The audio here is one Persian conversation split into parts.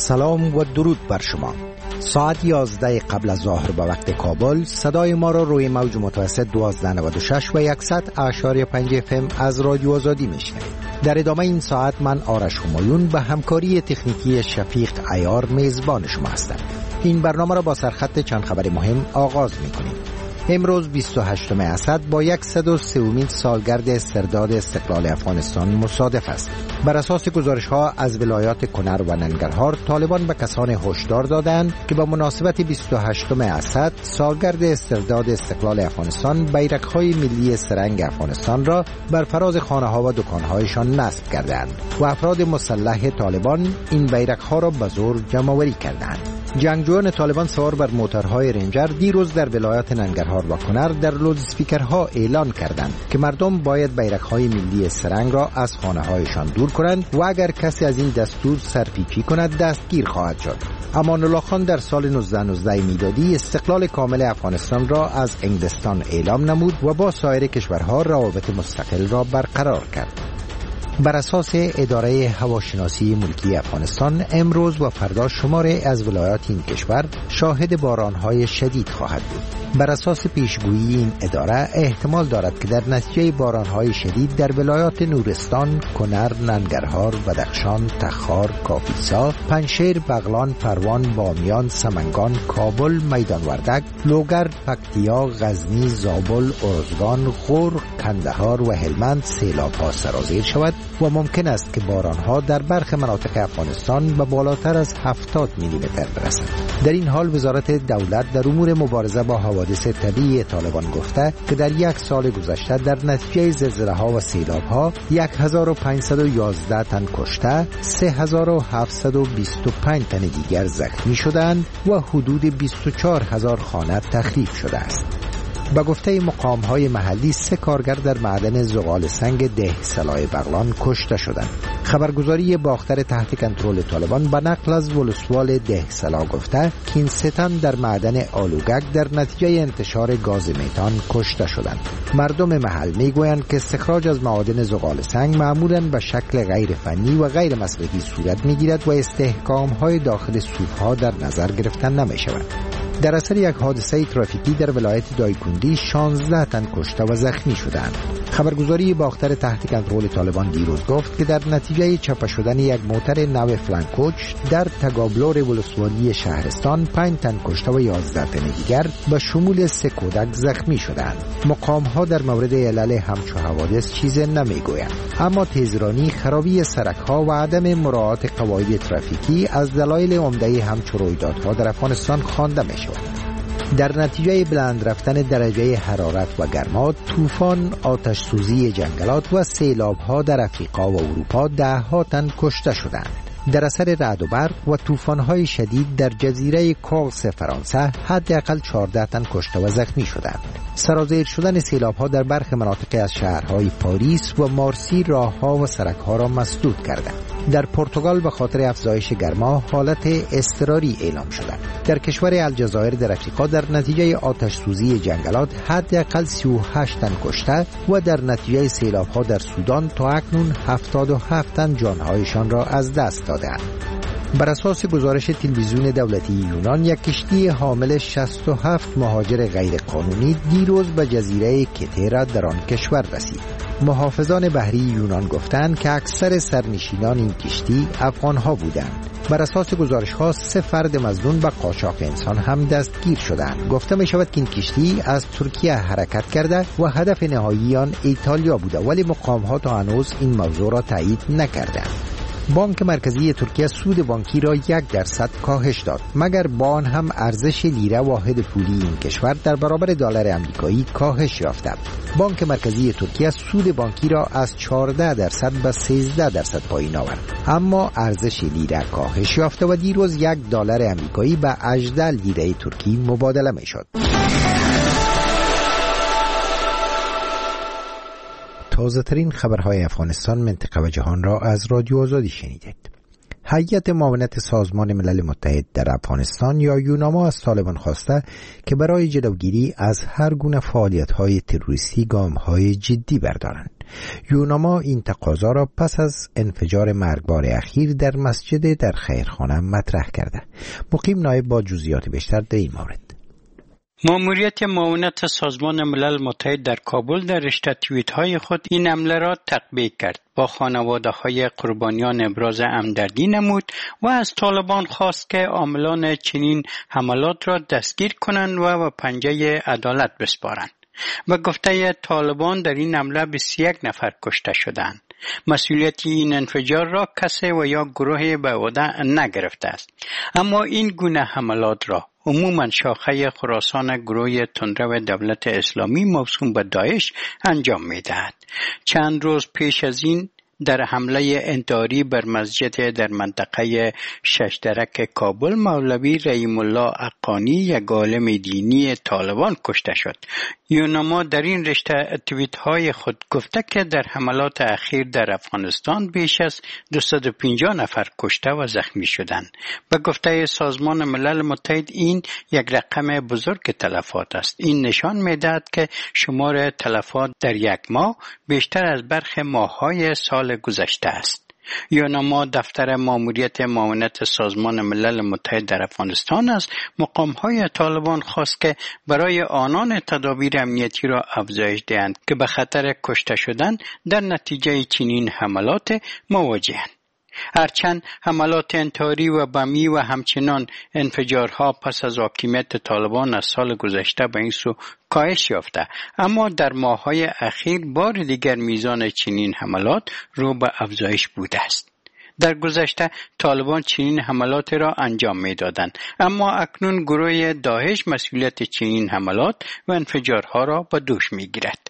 سلام و درود بر شما. ساعت 11 قبل از ظهر به وقت کابل صدای ما را روی موج متوسط 1296 و 100.5 FM از رادیو آزادی میشنوید. در ادامه این ساعت من آرش همایون به همکاری تکنیکی شفیق عیار میزبان شما هستم. این برنامه را با سرخط چند خبر مهم آغاز میکنیم. امروز 28 اسد با 103 سالگرد استرداد استقلال افغانستان مصادف است. بر اساس گزارش‌ها از ولایات کنر و ننگرهار، طالبان به کسان هشدار دادند که با مناسبت 28 اسد سالگرد استرداد استقلال افغانستان بیرق‌های ملی سرنگ افغانستان را بر فراز خانه‌ها و دکان‌هایشان نصب کردند و افراد مسلح طالبان این بیرق‌ها را به زور جمع‌آوری کردند. جنگجویان طالبان سوار بر موتورهای رنجر دیروز در ولایات ننگرهار و کنر در لودسپیکرها اعلان کردند که مردم باید بیرق‌های ملی سرنگ را از خانه‌هایشان دور کنند و اگر کسی از این دستور سرپیچی کند دستگیر خواهد شد. امان الله خان در سال 1919 میلادی استقلال کامل افغانستان را از انگلستان اعلام نمود و با سایر کشورها روابط مستقل را برقرار کرد. بر اساس اداره هواشناسی ملکی افغانستان امروز و فردا شماری از ولایات این کشور شاهد بارانهای شدید خواهد بود. بر اساس پیشگویی این اداره احتمال دارد که در نتیجه بارانهای شدید در ولایات نورستان، کنر، ننگرهار، بدخشان، تخار، کاپیسا، پنجشیر، بغلان، پروان، بامیان، سمنگان، کابل، میدان وردک، لوگر، پکتیا، غزنی، زابل، ارزگان، غور، کندهار و هلمند سیلاب‌ها سرازیر شود و ممکن است که بارانها در برخی مناطق افغانستان به بالاتر از 70 میلیمتر برسد. در این حال وزارت دولت در امور مبارزه با حوادث طبیعی طالبان گفته که در یک سال گذشته در نتیجه زلزله‌ها و سیلاب‌ها 1511 تن کشته، 3725 تن دیگر زخمی شدند و حدود 24000 خانه تخریب شده است. با گفته مقام‌های محلی 3 کارگر در معدن زغال سنگ ده سلای بغلان کشته شدند. خبرگزاری باختر تحت کنترل طالبان به نقل از ولسوال ده سلا گفته که این 3 تن در معدن آلوگک در نتیجه انتشار گاز میتان کشته شدند. مردم محل میگویند که استخراج از معادن زغال سنگ معمولاً به شکل غیر فنی و غیر مسلکی صورت میگیرد و استحکام‌های داخل سوپ‌ها در نظر گرفته نمی‌شود. در اثر یک حادثه ترافیکی در ولایت دایکندی 16 تن کشته و زخمی شدند. خبرگزاری باختر تحت کنترل طالبان دیروز گفت که در نتیجه چپه شدن یک موتر نو فلانکوچ در تگابلور ولسوالی شهرستان 5 تن کشته و 11 تن دیگر به شمول 3 کودک زخمی شدند. مقام‌ها در مورد علل همچو حوادث چیزی نمیگویند، اما تیزرانی، خرابی سرک‌ها و عدم مراعات قواعد ترافیکی از دلایل عمده همچو رویدادها در افغانستان خوانده می‌شود. در نتیجه بلند رفتن درجه حرارت و گرما، طوفان، آتش سوزی جنگلات و سیلاب‌ها در افریقا و اروپا 10 تن کشته شدند. در اثر رعد و برق و طوفان‌های شدید در جزیره کورس فرانسه حداقل 14 تن کشته و زخمی شدند. سرازیر شدن سیلاب‌ها در برخی مناطق از شهرهای پاریس و مارسی راه‌ها و سرک‌ها را مسدود کردند. در پرتغال به خاطر افزایش گرما حالت اضطراری اعلام شده. در کشور الجزایر در افریقا در نتیجه آتش سوزی جنگلات حداقل 38 تن کشته و در نتیجه سیلاب‌ها در سودان تا اکنون 77 تن جان‌هایشان را از دست دادند. بر اساس گزارش تلویزیون دولتی یونان، یک کشتی حامل 67 مهاجر غیرقانونی دیروز به جزیره کتیرا در آن کشور رسید. محافظان بحری یونان گفتند که اکثر سرنشینان این کشتی افغان‌ها بودند. بر اساس گزارش‌ها 3 فرد مظنون به قاچاق انسان هم دستگیر شدند. گفته می‌شود که این کشتی از ترکیه حرکت کرده و هدف نهایی آن ایتالیا بوده، ولی مقام‌ها تا هنوز این موضوع را تایید نکردند. بانک مرکزی ترکیه سود بانکی را 1% کاهش داد، مگر با آن هم ارزش لیره واحد پولی این کشور در برابر دلار آمریکایی کاهش یافته. بانک مرکزی ترکیه سود بانکی را از 14% به 13% پایین آورد، اما ارزش لیره کاهش یافته و دیروز $1 آمریکایی به 18 لیره ترکی مبادله می‌شد. تازه ترین خبرهای افغانستان، منطقه و جهان را از رادیو آزادی شنیدید. هیئت معاونت سازمان ملل متحد در افغانستان یا یوناما از طالبان خواسته که برای جلوگیری از هر گونه فعالیت‌های تروریستی گام‌های جدی بردارند. یوناما این تقاضا را پس از انفجار مرگبار اخیر در مسجد در خیرخانه مطرح کرده. مقیم نایب با جزئیات بیشتر در این مورد. ماموریت معاونت سازمان ملل متحد در کابل در رشته توییت‌های خود این حمله را تقبیح کرد. با خانواده‌های قربانیان ابراز همدردی نمود و از طالبان خواست که عاملان چنین حملات را دستگیر کنند و پنجه عدالت بسپارند. و گفته طالبان در این حمله 21 نفر کشته شدند. مسئولیت این انفجار را کسی و یا گروهی به عهده نگرفته است. اما این گونه حملات را عموما شاخه خراسان گروه تندرو دولت اسلامی موسوم به داعش انجام می‌دهد. چند روز پیش از این در حمله انتحاری بر مسجد در منطقه ششدرک کابل مولوی رحیم الله حقانی یک عالم دینی طالبان کشته شد. یوناما در این رشته توییت‌های خود گفته که در حملات اخیر در افغانستان بیش از 250 نفر کشته و زخمی شدند. به گفته سازمان ملل متحد این یک رقم بزرگ تلفات است. این نشان می‌دهد که شمار تلفات در یک ماه بیشتر از برخی ماه‌های سال گذشته است. یوناما دفتر ماموریت معاونت سازمان ملل متحد در افغانستان است مقام‌های طالبان خواست که برای آنان تدابیر امنیتی را افزایش دهند که به خطر کشته شدن در نتیجه چنین حملات مواجهند. هرچند حملات انتحاری و بمی و همچنان انفجارها پس از حاکمیت طالبان از سال گذشته به این سو کاهش یافته، اما در ماه‌های اخیر بار دیگر میزان چنین حملات رو به افزایش بوده است. در گذشته طالبان چنین حملات را انجام می‌دادند، اما اکنون گروه داعش مسئولیت چنین حملات و انفجارها را به دوش می‌گیرد.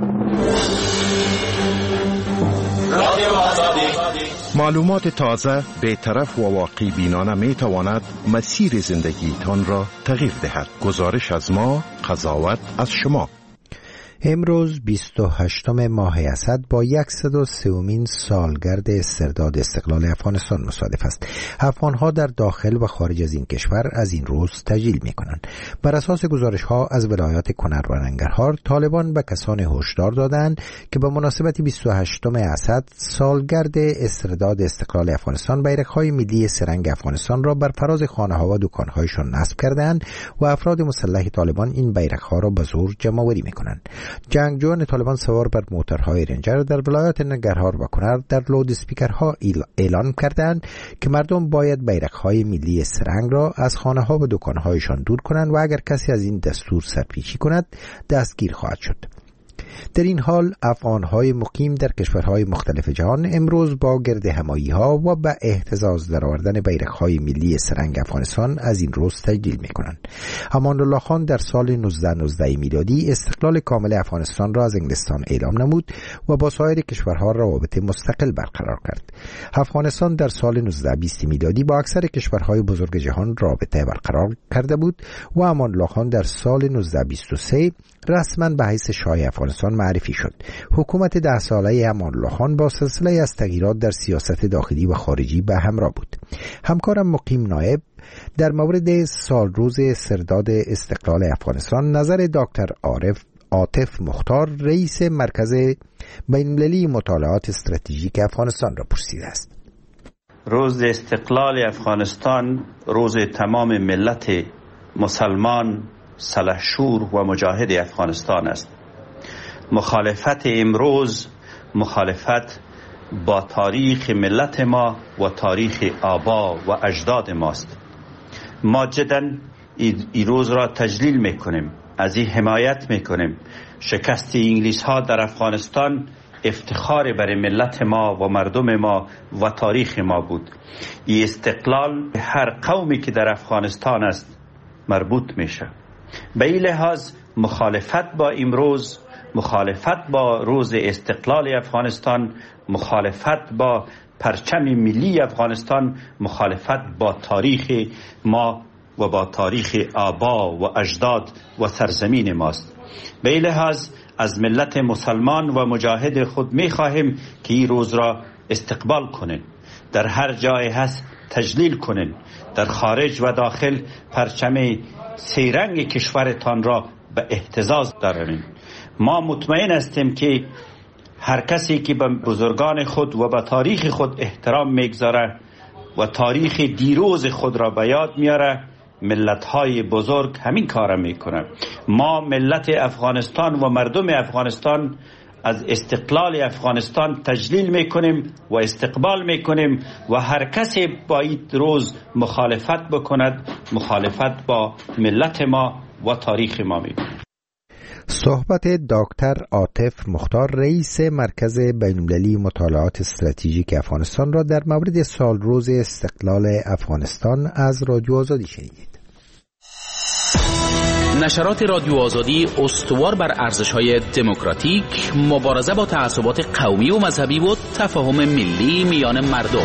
معلومات تازه، بی‌طرف و واقعی بینانه می تواند مسیر زندگیتان را تغییر دهد. گزارش از ما، قضاوت از شما. امروز 28 ماه اسد با 103مین سالگرد استرداد استقلال افغانستان مصادف است. افغانها در داخل و خارج از این کشور از این روز تجلیل می کنند. بر اساس گزارش ها از ولایات کنر و ننگرهار، طالبان به کسان هشدار دادند که به مناسبت 28 اسد سالگرد استرداد استقلال افغانستان بیرق‌های ملی سه‌رنگ افغانستان را بر فراز خانه‌ها و دکان‌هایشان نصب کردند و افراد مسلح طالبان این بیرق‌ها را به زور جمع‌آوری می‌کنند. جنگجویان طالبان سوار بر موتورهای رنجر در ولایات ننگرهار و کنر در لود اسپیکرها اعلان کردند که مردم باید بیرق‌های ملی سه‌رنگ را از خانه‌ها و دکان‌هایشان دور کنند و اگر کسی از این دستور سرپیچی کند دستگیر خواهد شد. در این حال افغان‌های مقیم در کشورهای مختلف جهان امروز با گرد همایی‌ها و به اهتزاز درآوردن بیرق‌های ملی سه‌رنگ افغانستان از این روز تجلیل می‌کنند. امان الله خان در سال 1919 میلادی استقلال کامل افغانستان را از انگلستان اعلام نمود و با سایر کشورها روابط مستقل برقرار کرد. افغانستان در سال 1920 میلادی با اکثر کشورهای بزرگ جهان رابطه برقرار کرده بود و امان الله خان در سال 1923 رسما به حیث شاه افغانستان معرفی شد. حکومت 10 ساله امان الله خان با سلسله از تغییرات در سیاست داخلی و خارجی به همراه بود. همکارم مقیم نایب در مورد سالروز استرداد استقلال افغانستان نظر دکتر عاطف مختار رئیس مرکز بین‌المللی مطالعات استراتژیک افغانستان را پرسیده است. روز استقلال افغانستان روز تمام ملت مسلمان سلحشور و مجاهد افغانستان است. مخالفت امروز مخالفت با تاریخ ملت ما و تاریخ آبا و اجداد ماست. ما جداً این روز را تجلیل میکنیم، از این حمایت میکنیم. شکست انگلیس ها در افغانستان افتخار برای ملت ما و مردم ما و تاریخ ما بود. این استقلال هر قومی که در افغانستان است مربوط میشه. به این لحاظ مخالفت با امروز، مخالفت با روز استقلال افغانستان، مخالفت با پرچم ملی افغانستان، مخالفت با تاریخ ما و با تاریخ آبا و اجداد و سرزمین ماست. به این لحاظ از ملت مسلمان و مجاهد خود می خواهیم که این روز را استقبال کنند، در هر جای هست تجلیل کنند، در خارج و داخل پرچم سه‌رنگ کشورتان را به اهتزاز دارند. ما مطمئن هستیم که هر کسی که به بزرگان خود و به تاریخ خود احترام میگذاره و تاریخ دیروز خود را به یاد میاره، ملت‌های بزرگ همین کار میکنه. ما ملت افغانستان و مردم افغانستان از استقلال افغانستان تجلیل میکنیم و استقبال میکنیم و هر کسی باید روز مخالفت بکند، مخالفت با ملت ما و تاریخ ما میکنه. صحبت دکتر عاطف مختار، رئیس مرکز بین‌المللی مطالعات استراتژیک افغانستان را در مورد سالروز استقلال افغانستان از رادیو آزادی شنیدید. نشرات رادیو آزادی استوار بر ارزش‌های دموکراتیک، مبارزه با تعصبات قومی و مذهبی و تفاهم ملی میان مردم.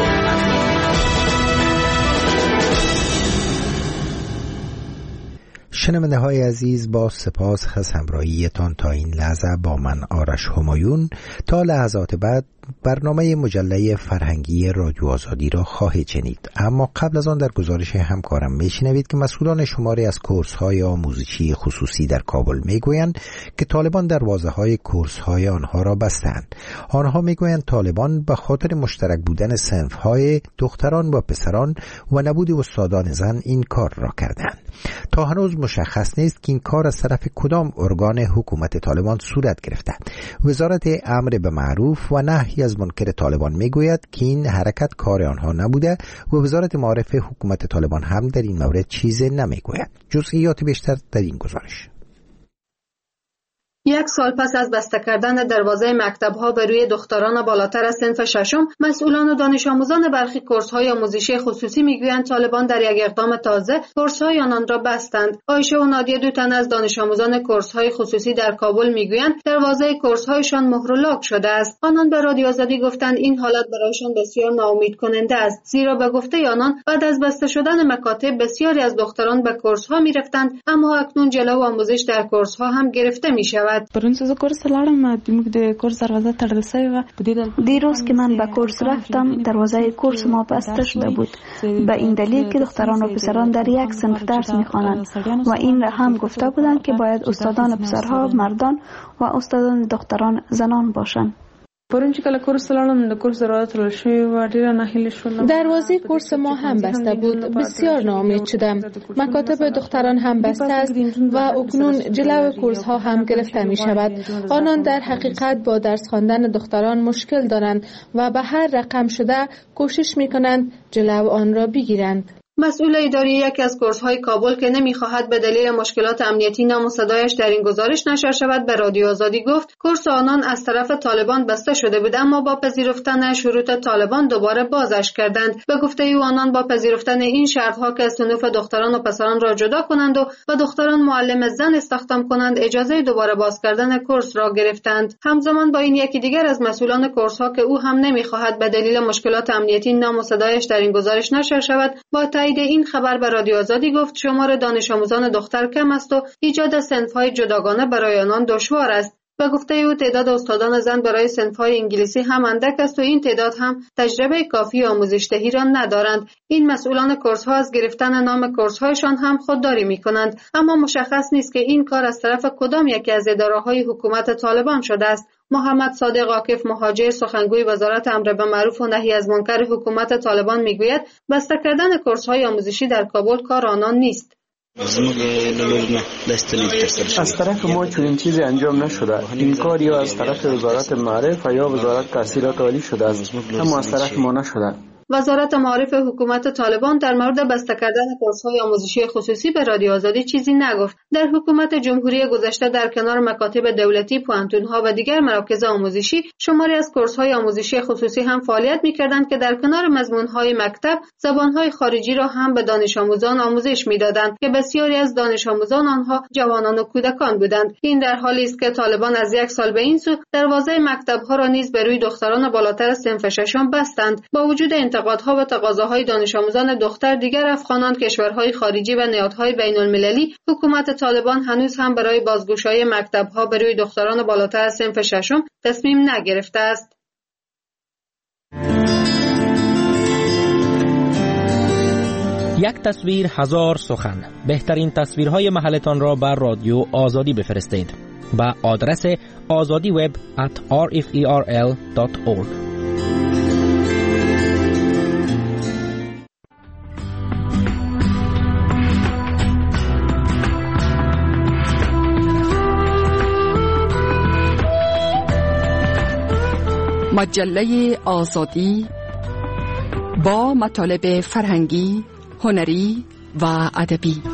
شنونده های عزیز، با سپاس از همراهیتان تا این لحظه با من آرش همایون. تا لحظات بعد برنامه مجله فرهنگی رادیو آزادی را خواهید شنید، اما قبل از آن در گزارش همکارم میشنوید که مسئولان شماری از کورس‌های آموزشی خصوصی در کابل میگویند که طالبان دروازه‌های کورس‌های آنها را بستند. آنها میگویند طالبان به خاطر مشترک بودن صنف‌های دختران و پسران و نبود استادان زن این کار را کردند. تا هنوز مشخص نیست که این کار از طرف کدام ارگان حکومت طالبان صورت گرفته. وزارت امر به معروف و نهی از منکر طالبان میگوید که این حرکت کار آنها نبوده و وزارت معارف حکومت طالبان هم در این مورد چیزی نمیگوید. جزئیات بیشتر در این گزارش. یک سال پس از بسته کردن دروازه مکتب‌ها به روی دختران بالاتر از صنف ششم، مسئولان و دانش آموزان برخی کورس‌های آموزشی خصوصی میگویند طالبان در یک اقدام تازه کورس‌های آنان را بستند. عایشه و نادیه، دو تن از دانش آموزان کورس‌های خصوصی در کابل میگویند دروازه کورس‌هایشان مهر و لاک شده است. آنان به رادیو آزادی گفتند این حالت برایشان بسیار ناامید کننده است، زیرا به گفته آنان بعد از بسته شدن مکاتب بسیاری از دختران به کورس‌ها میرفتند، اما اکنون جلو آموزش در کورس‌ها هم گرفته می‌شود. دیروز که من به کورس رفتم دروازه کورس ما بسته شده بود، به این دلیل که دختران و پسران در یک صنف درس می‌خوانند و این را هم گفته بودند که باید استادان پسرها مردان و استادان دختران زنان باشند. دروازه کورس ما هم بسته بود. بسیار ناامید شدم. مکاتب دختران هم بسته است و اکنون جلو کورس ها هم گرفته می شود. آنان در حقیقت با درس خواندن دختران مشکل دارند و به هر رقم شده کوشش می کنند جلو آن را بگیرند. مسئول اداری یکی از کورس‌های کابل که نمی‌خواهد به دلیل مشکلات امنیتی نام و صدایش در این گزارش نشر شود به رادیو آزادی گفت کورس آنان از طرف طالبان بسته شده بود، اما با پذیرفتن شروط طالبان دوباره بازش کردند. به گفته او آنان با پذیرفتن این شرط‌ها که صنوف دختران و پسران را جدا کنند و دختران معلم زن استخدام کنند اجازه دوباره باز کردن کورس را گرفتند. همزمان با این یکی دیگر از مسئولان کورس‌ها که او هم نمی‌خواهد به دلیل مشکلات امنیتی نام و صدایش در این گزارش نشر شود با تایید این خبر به رادیو آزادی گفت شمار دانش آموزان دختر کم است و ایجاد صنف‌های جداگانه برای آنان دشوار است. به گفته او تعداد استادان زن برای صنف‌های انگلیسی هم اندک است و این تعداد هم تجربه کافی آموزش دهی را ندارند. این مسئولان کورس‌ها از گرفتن نام کورس‌هایشان هم خودداری می‌کنند، اما مشخص نیست که این کار از طرف کدام یکی از اداره‌های حکومت طالبان شده است. محمد صادق عاکف مهاجر، سخنگوی وزارت امر به معروف و نهی از منکر حکومت طالبان میگوید بسته کردن کورس‌های آموزشی در کابل کار آنان نیست. از طرف ما چنین چیزی انجام نشده. این کار یا از طرف وزارت معارف یا وزارت تحصیلات عالی شده است، اما از طرف ما نشده. وزارت معارف حکومت طالبان در مورد بسته کردن کورس‌های آموزشی خصوصی به رادیو آزادی چیزی نگفت. در حکومت جمهوری گذشته در کنار مکاتب دولتی، پوهنتون‌ها و دیگر مراکز آموزشی شماری از کورس‌های آموزشی خصوصی هم فعالیت می‌کردند که در کنار مضمون‌های مکتب زبان‌های خارجی را هم به دانش آموزان آموزش می‌دادند که بسیاری از دانش آموزان آنها جوانان و کودکان بودند. این در حالی است که طالبان از یک سال به این سو دروازه مکتب‌ها را نیز به روی دختران بالاتر از صنف ششم بستند. با وجود انتقادها و تقاضاهای دانش آموزان دختر، دیگر افغانان، کشورهای خارجی و نهادهای بین‌المللی، حکومت طالبان هنوز هم برای بازگشایی مکتب‌ها به روی دختران بالاتر از صنف ششم تصمیم نگرفته است. یک تصویر هزار سخن. بهترین تصویرهای محلتان را بر رادیو آزادی بفرستید. به آدرس azadiweb@rferl.org. مجله آزادی با مطالب فرهنگی، هنری و ادبی.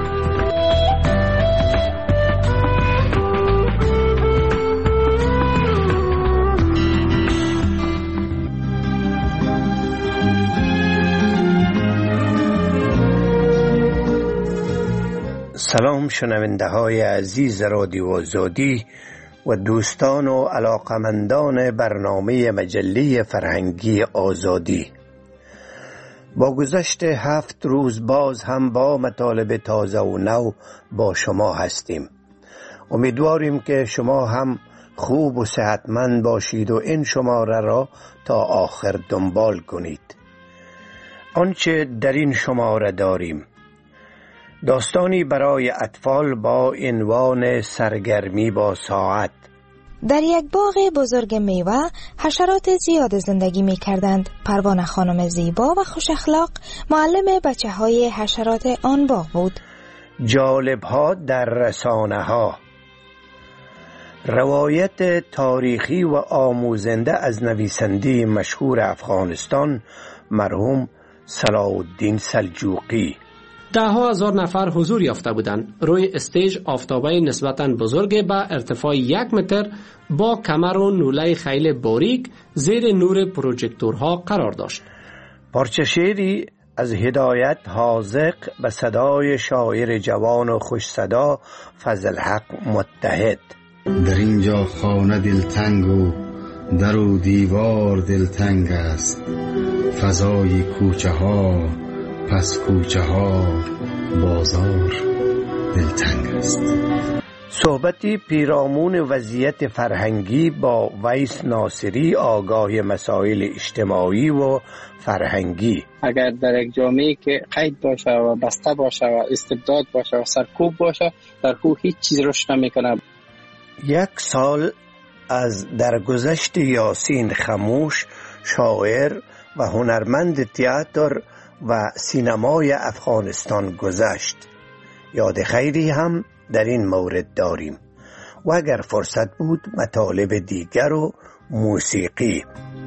سلام شنونده های عزیز رادیو آزادی و دوستان و علاقمندان برنامه مجله فرهنگی آزادی. با گذشت 7 روز باز هم با مطالب تازه و نو با شما هستیم. امیدواریم که شما هم خوب و صحتمند باشید و این شماره را تا آخر دنبال کنید. آنچه در این شماره داریم: داستانی برای اطفال با عنوان سرگرمی با ساعت. در یک باغ بزرگ میوه حشرات زیاد زندگی می کردند. پروانه خانم زیبا و خوش اخلاق معلم بچه های حشرات آن باغ بود. جالب ها در رسانه ها. روایت تاریخی و آموزنده از نویسنده مشهور افغانستان مرحوم صلاح الدین سلجوقی. ده ها هزار نفر حضور یافته بودند. روی استیج آفتابه نسبتاً بزرگ با ارتفاع 1 متر با کمر و نوله خیلی باریک زیر نور پروژکتورها قرار داشت. پارچه شعری از هدایت حاذق به صدای شاعر جوان و خوش صدا فضل حق متحد. در اینجا خانه دلتنگ و در و دیوار دلتنگ است، فضای کوچه ها پس کوچه ها بازار دلتنگ است. صحبتی پیرامون وضعیت فرهنگی با ویس ناصری، آگاه مسائل اجتماعی و فرهنگی. اگر در یک جامعه که قید باشه و بسته باشه و استبداد باشه و سرکوب باشه، در او هیچ چیز رشد نمیکنه. 1 سال از درگذشت یاسین خموش، شاعر و هنرمند تئاتر و سینمای افغانستان گذشت. یاد خیری هم در این مورد داریم و اگر فرصت بود مطالب دیگر و موسیقی.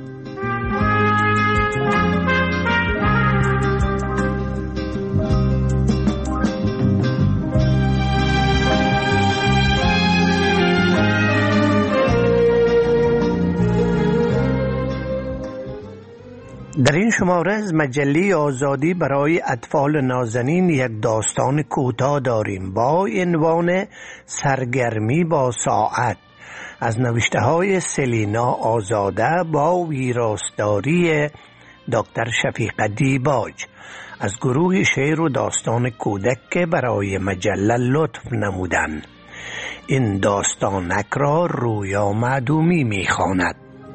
در این شماره از مجله آزادی برای اطفال نازنین یک داستان کوتاه داریم با عنوان سرگرمی با ساعت از نوشته های سلینا آزاده با ویراستاری دکتر شفیق دیباج از گروه شعر و داستان کودک که برای مجله لطف نمودند. این داستانک را رویا معدومی می‌خواند.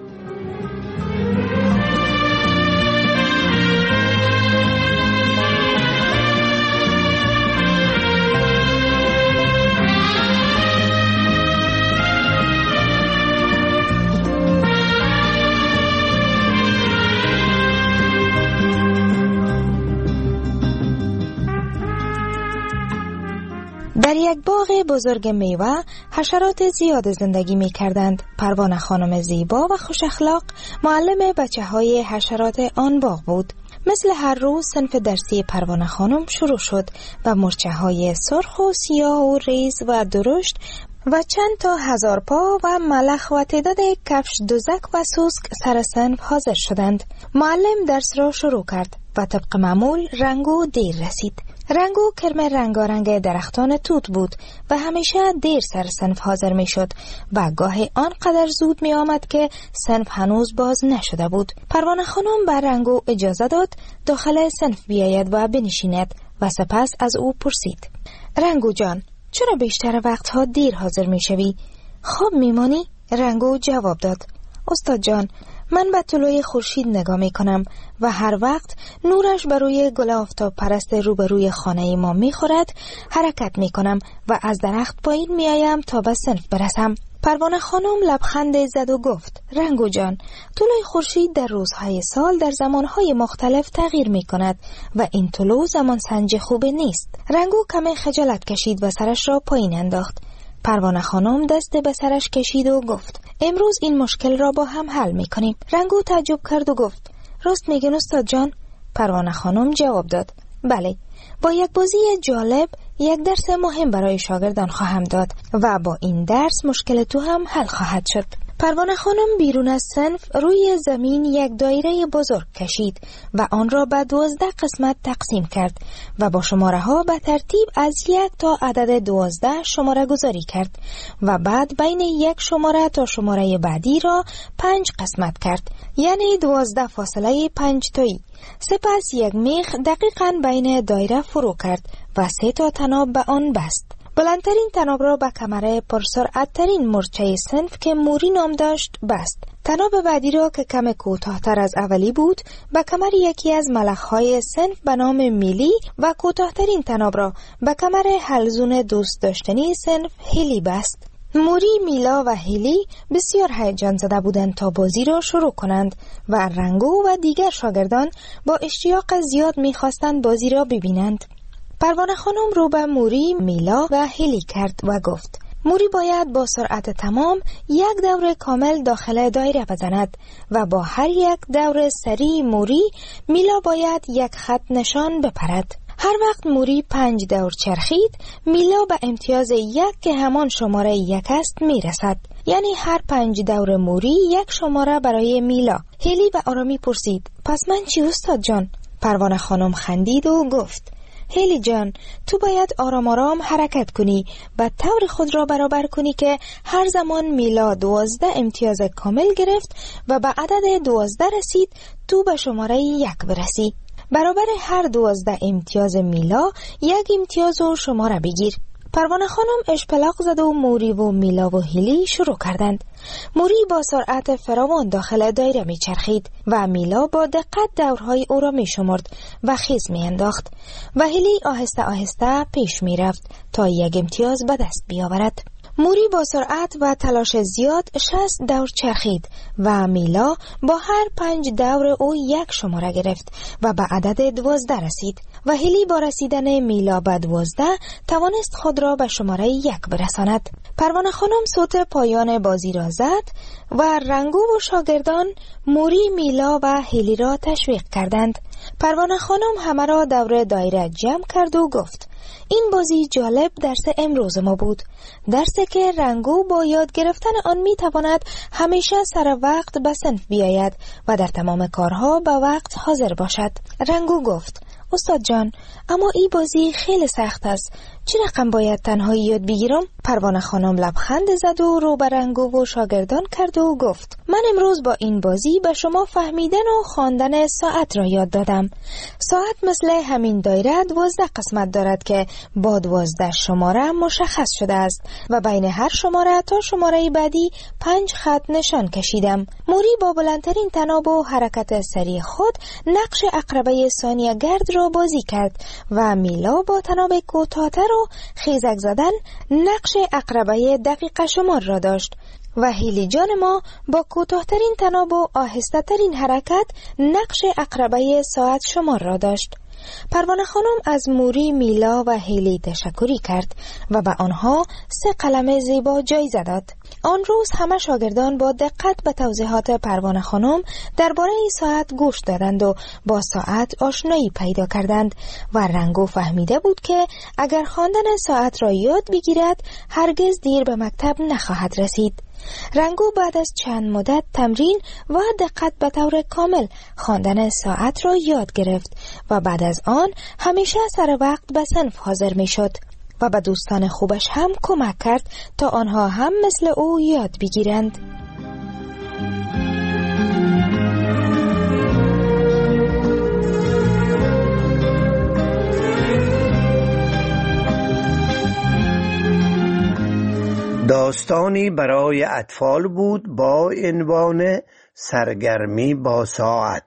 در یک باغ بزرگ میوه حشرات زیاد زندگی می کردند. پروانه خانم زیبا و خوش اخلاق معلم بچه های حشرات آن باغ بود. مثل هر روز صنف درسی پروانه خانم شروع شد و مرچه های سرخ و سیاه و ریز و درشت و چند تا هزار پا و ملخ و تعداد کفش دوزک و سوسک سر صنف حاضر شدند. معلم درس را شروع کرد و طبق معمول رنگو دیر رسید. رنگو کرم رنگارنگ درختان توت بود و همیشه دیر سر صنف حاضر می شد و گاهی آنقدر زود می آمد که صنف هنوز باز نشده بود. پروانه خانم بر رنگو اجازه داد داخل صنف بیاید و بنشیند و سپس از او پرسید: رنگو جان، چرا بیشتر وقتها دیر حاضر می شوی؟ خواب می مانی؟ رنگو جواب داد: استاد جان، من به طلوع خورشید نگاه می کنم و هر وقت نورش بر روی گل آفتاب پرست روبروی خانه ما می خورد حرکت می کنم و از درخت پایین می آیم تا به صنف برسم. پروانه خانم لبخند زد و گفت: رنگو جان، طلوع خورشید در روزهای سال در زمانهای مختلف تغییر می کند و این طلوع زمان سنج خوب نیست. رنگو کمی خجالت کشید و سرش را پایین انداخت. پروانه خانم دست به سرش کشید و گفت: امروز این مشکل را با هم حل می کنیم. رنگو تعجب کرد و گفت: راست میگن استاد جان؟ پروانه خانم جواب داد: بله، با یک بازی جالب یک درس مهم برای شاگردان خواهم داد و با این درس مشکل تو هم حل خواهد شد. پروانه خانم بیرون از صنف روی زمین یک دایره بزرگ کشید و آن را به 12 قسمت تقسیم کرد و با شماره ها به ترتیب از 1 تا عدد 12 شماره گذاری کرد و بعد بین یک شماره تا شماره بعدی را 5 قسمت کرد، یعنی 12 فاصله 5 تایی. سپس یک میخ دقیقاً بین دایره فرو کرد و 3 تا طناب به آن بست. بلندترین طناب را به کمر پرسرعت‌ترین مورچه صنف که موری نام داشت بست. طناب بعدی را که کم کوتاه‌تر از اولی بود به کمر یکی از ملخ‌های صنف به نام میلی و کوتاه‌ترین طناب را به کمر حلزون دوست داشتنی صنف هیلی بست. موری، میلا و هیلی بسیار هیجان زده بودند تا بازی را شروع کنند و رنگو و دیگر شاگردان با اشتیاق زیاد می‌خواستند بازی را ببینند. پروانه خانم رو به موری، میلا و هیلی کرد و گفت: موری باید با سرعت تمام یک دور کامل داخل دایره بزند و با هر یک دور سری موری، میلا باید یک خط نشان بپرد. هر وقت موری 5 دور چرخید، میلا به امتیاز 1 که همان شماره 1 است میرسد. یعنی هر 5 دور موری یک شماره برای میلا. هیلی به آرامی پرسید: پس من چی استاد جان؟ پروانه خانم خندید و گفت: هیلی جان، تو باید آرام آرام حرکت کنی و طور خود را برابر کنی که هر زمان میلا 12 امتیاز کامل گرفت و به عدد 12 رسید، تو به شماره 1 برسی. برابر هر 12 امتیاز میلا 1 امتیاز و شماره بگیر. پروانه خانم اشپلاق زد و موری و میلا و هیلی شروع کردند. موری با سرعت فراوان داخل دایره می چرخید و میلا با دقت دورهای او را می شمرد و خیز می انداخت و هیلی آهسته آهسته پیش می رفت تا 1 امتیاز به دست بیاورد. موری با سرعت و تلاش زیاد 60 دور چرخید و میلا با هر 5 دور او 1 شماره گرفت و به عدد 12 رسید و هیلی با رسیدن میلا به 12 توانست خود را به شماره 1 برساند. پروانه خانم صوت پایان بازی را زد و رنگو و شاگردان موری، میلا و هیلی را تشویق کردند. پروانه خانم همه را دور دایره جمع کرد و گفت: این بازی جالب درس امروز ما بود. درسی که رنگو با یاد گرفتن آن می تواند همیشه سر وقت به صنف بیاید و در تمام کارها به وقت حاضر باشد. رنگو گفت: استاد جان، اما این بازی خیلی سخت است. چه رقم باید تنهایی یاد بگیرم؟ پروانه خانم لبخند زد و رو به رنگو و شاگردان کرد و گفت: من امروز با این بازی به شما فهمیدن و خواندن ساعت را یاد دادم. ساعت مثل همین دایره 12 قسمت دارد که با 12 شماره مشخص شده است و بین هر شماره تا شماره بعدی 5 خط نشان کشیدم. موری با بلندترین طناب و حرکت سریع خود نقش عقربه ثانیه گرد را بازی کرد و میلا با طناب کوتاه‌تر و خیزک زدن نقش عقربه دقیقه شمار را داشت و هیلی جان ما با کوتاه‌ترین طناب و آهسته ترین حرکت نقش عقربه ساعت شمار را داشت. پروانه خانم از موری، میلا و هیلی تشکری کرد و به آنها 3 قلم زیبا جایزه داد. آن روز همه شاگردان با دقت به توضیحات پروانه خانم درباره این ساعت گوش دادند و با ساعت آشنایی پیدا کردند و رنگو فهمیده بود که اگر خواندن ساعت را یاد بگیرد هرگز دیر به مکتب نخواهد رسید. رنگو بعد از چند مدت تمرین و دقت به طور کامل خواندن ساعت را یاد گرفت و بعد از آن همیشه سر وقت به صنف حاضر می شد و به دوستان خوبش هم کمک کرد تا آنها هم مثل او یاد بگیرند. داستانی برای اطفال بود با عنوان سرگرمی با ساعت.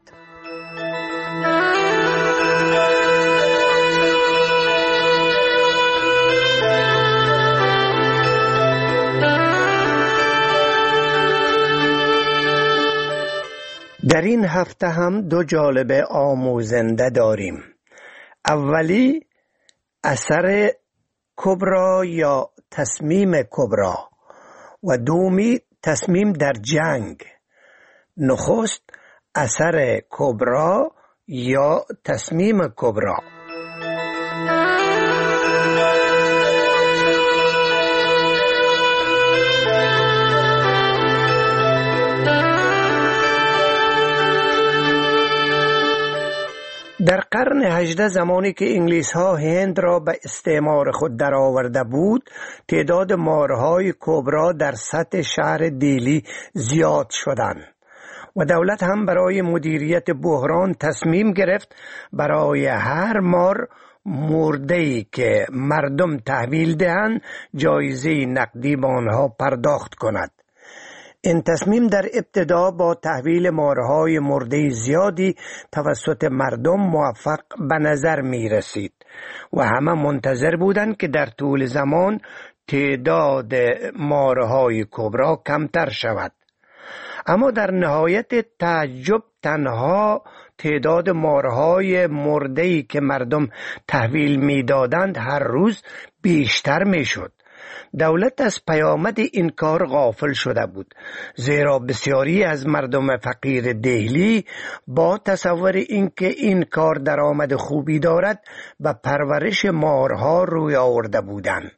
در این هفته هم دو جالبه آموزنده داریم. اولی اثر کبرا یا تصمیم کبرا و دومی تصمیم در جنگ. نخست اثر کبرا یا تصمیم کبرا. در قرن 18 زمانی که انگلیس ها هند را به استعمار خود درآورده بود، تعداد مارهای کبرا در سطح شهر دیلی زیاد شدند و دولت هم برای مدیریت بحران تصمیم گرفت برای هر مار مرده‌ای که مردم تحویل دهند جایزه نقدی به آنها پرداخت کند. این تصمیم در ابتدا با تحویل مارهای مرده زیادی توسط مردم موفق به نظر می رسید و همه منتظر بودند که در طول زمان تعداد مارهای کبرا کمتر شود. اما در نهایت تعجب تنها تعداد مارهای مرده‌ای که مردم تحویل می دادند هر روز بیشتر می شد. دولت از پیامد این کار غافل شده بود، زیرا بسیاری از مردم فقیر دهلی با تصور اینکه این کار درآمد خوبی دارد به پرورش مارها روی آورده بودند.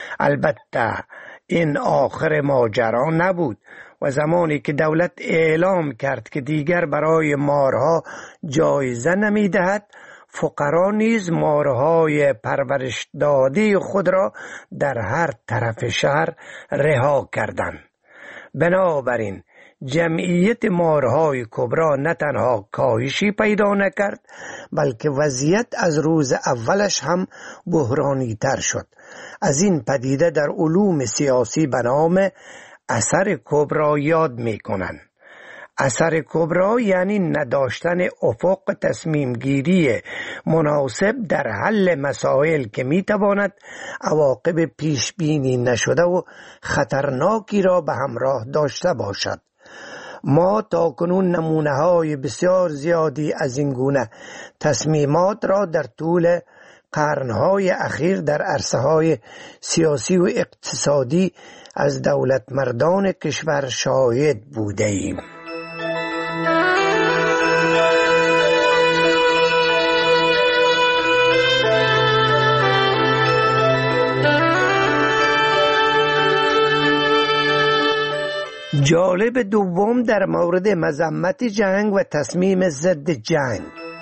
البته این آخر ماجرا نبود و زمانی که دولت اعلام کرد که دیگر برای مارها جایزه نمی‌دهد، فقرا نیز مارهای پرورش داده خود را در هر طرف شهر رها کردند. بنابراین جمعیت مارهای کبرا نه تنها کاهشی پیدا نکرد، بلکه وضعیت از روز اولش هم بحرانی تر شد. از این پدیده در علوم سیاسی به نام اثر کبرا یاد می کنند. اثر کبرا یعنی نداشتن افق تصمیم گیری مناسب در حل مسائل که می تواند عواقب پیش بینی نشده و خطرناکی را به همراه داشته باشد. ما تاکنون نمونه های بسیار زیادی از این گونه تصمیمات را در طول قرنهای اخیر در عرصه های سیاسی و اقتصادی از دولت مردان کشور شاهد بوده ایم. جالب دوم در مورد مذمت جنگ و تصمیم ضد جنگ.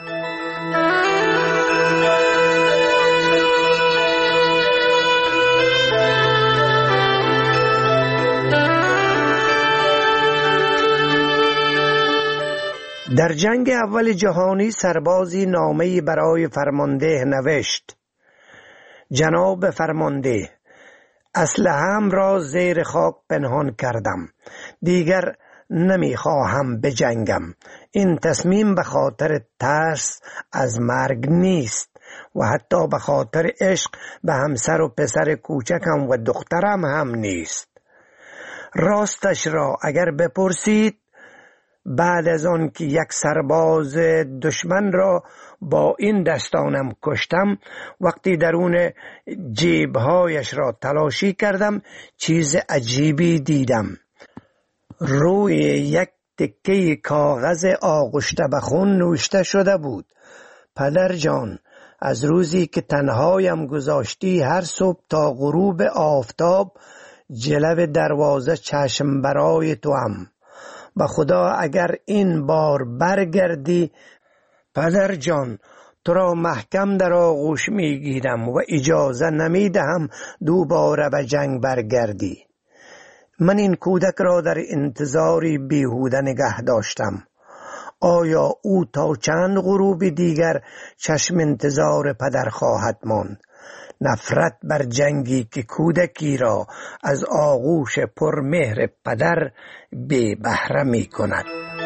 در جنگ اول جهانی سربازی نامه‌ای برای فرمانده نوشت: جناب فرمانده، اسلحه‌ام را زیر خاک پنهان کردم. دیگر نمیخواهم بجنگم. این تصمیم به خاطر ترس از مرگ نیست و حتی به خاطر عشق به همسر و پسر کوچکم و دخترم هم نیست. راستش را اگر بپرسید، بعد از آن که یک سرباز دشمن را با این دستانم کشتم، وقتی درون جیبهایش را تلاشی کردم چیز عجیبی دیدم. روی یک تکه کاغذ آغشته به خون نوشته شده بود: پدر جان، از روزی که تنهایم گذاشتی هر صبح تا غروب آفتاب جلو دروازه چشم برای تو هم. به خدا اگر این بار برگردی پدر جان، تو را محکم در آغوش میگیرم و اجازه نمیدهم دوباره به جنگ برگردی. من این کودک را در انتظاری بیهوده نگه داشتم. آیا او تا چند غروب دیگر چشم انتظار پدر خواهد ماند؟ نفرت بر جنگی که کودکی را از آغوش پرمهر پدر بی بهره می کند.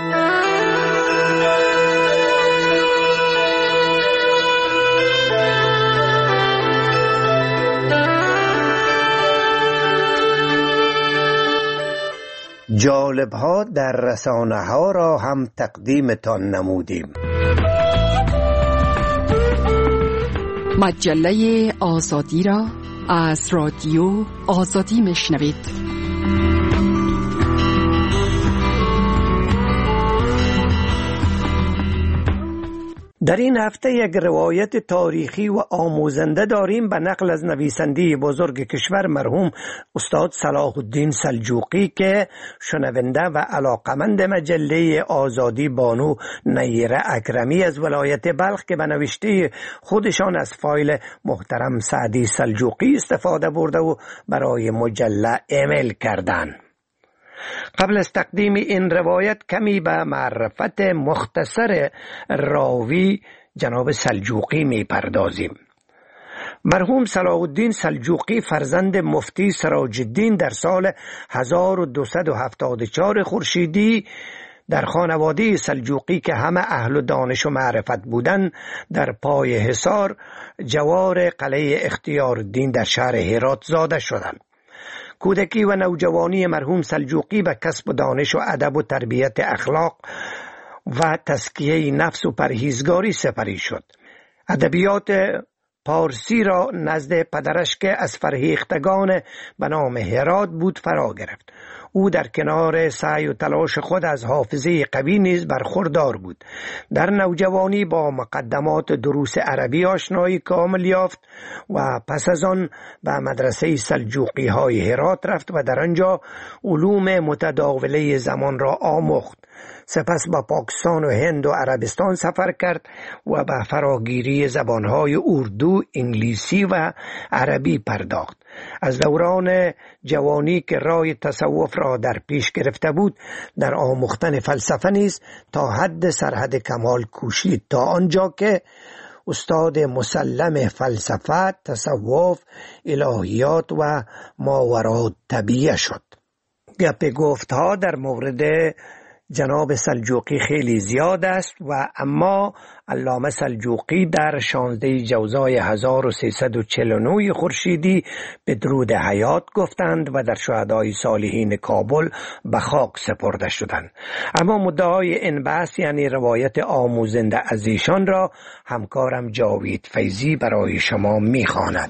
جالب‌ها در رسانه‌ها را هم تقدیمتان نمودیم. مجله آزادی را از رادیو آزادی میشنوید. در این هفته یک روایت تاریخی و آموزنده داریم به نقل از نویسنده بزرگ کشور مرحوم استاد صلاح الدین سلجوقی که شنونده و علاقمند مجله آزادی بانو نیره اکرمی از ولایت بلخ که به نوشته خودشان از فایل محترم سعدی سلجوقی استفاده برده و برای مجله ایمیل کردند. قبل از تقدیم این روایت کمی به معرفت مختصر راوی جناب سلجوقی می پردازیم. مرحوم صلاح الدین سلجوقی فرزند مفتی سراج الدین در سال 1274 خورشیدی در خانواده سلجوقی که همه اهل دانش و معرفت بودند در پای حصار جوار قلعه اختیار الدین در شهر هرات زاده شدند. کودکی و نوجوانی مرحوم سلجوقی به کسب دانش و ادب و تربیت اخلاق و تزکیه نفس و پرهیزگاری سپری شد. ادبیات پارسی را نزد پدرش که از فرهیختگان به نام هرات بود فرا گرفت. او در کنار سعی و تلاش خود از حافظه قوی نیز برخوردار بود. در نوجوانی با مقدمات دروس عربی آشنایی کامل یافت و پس از آن به مدرسه سلجوقی های هرات رفت و در آنجا علوم متداوله زمان را آموخت. سپس با پاکستان و هند و عربستان سفر کرد و به فراگیری زبانهای اردو، انگلیسی و عربی پرداخت. از دوران جوانی که راه تصوف را در پیش گرفته بود در آموختن فلسفه نیز تا حد سرحد کمال کوشید تا آنجا که استاد مسلم فلسفه، تصوف، الهیات و ماوراء الطبیعه شد. گپ گفتها در مورد جناب سلجوقی خیلی زیاد است و اما علامه سلجوقی در 16 جوزای 1349 خورشیدی به درود حیات گفتند و در شهدای صالحین کابل به خاک سپرده شدند. اما مدعای این بحث یعنی روایت آموزنده از ایشان را همکارم جاوید فیضی برای شما می‌خواند.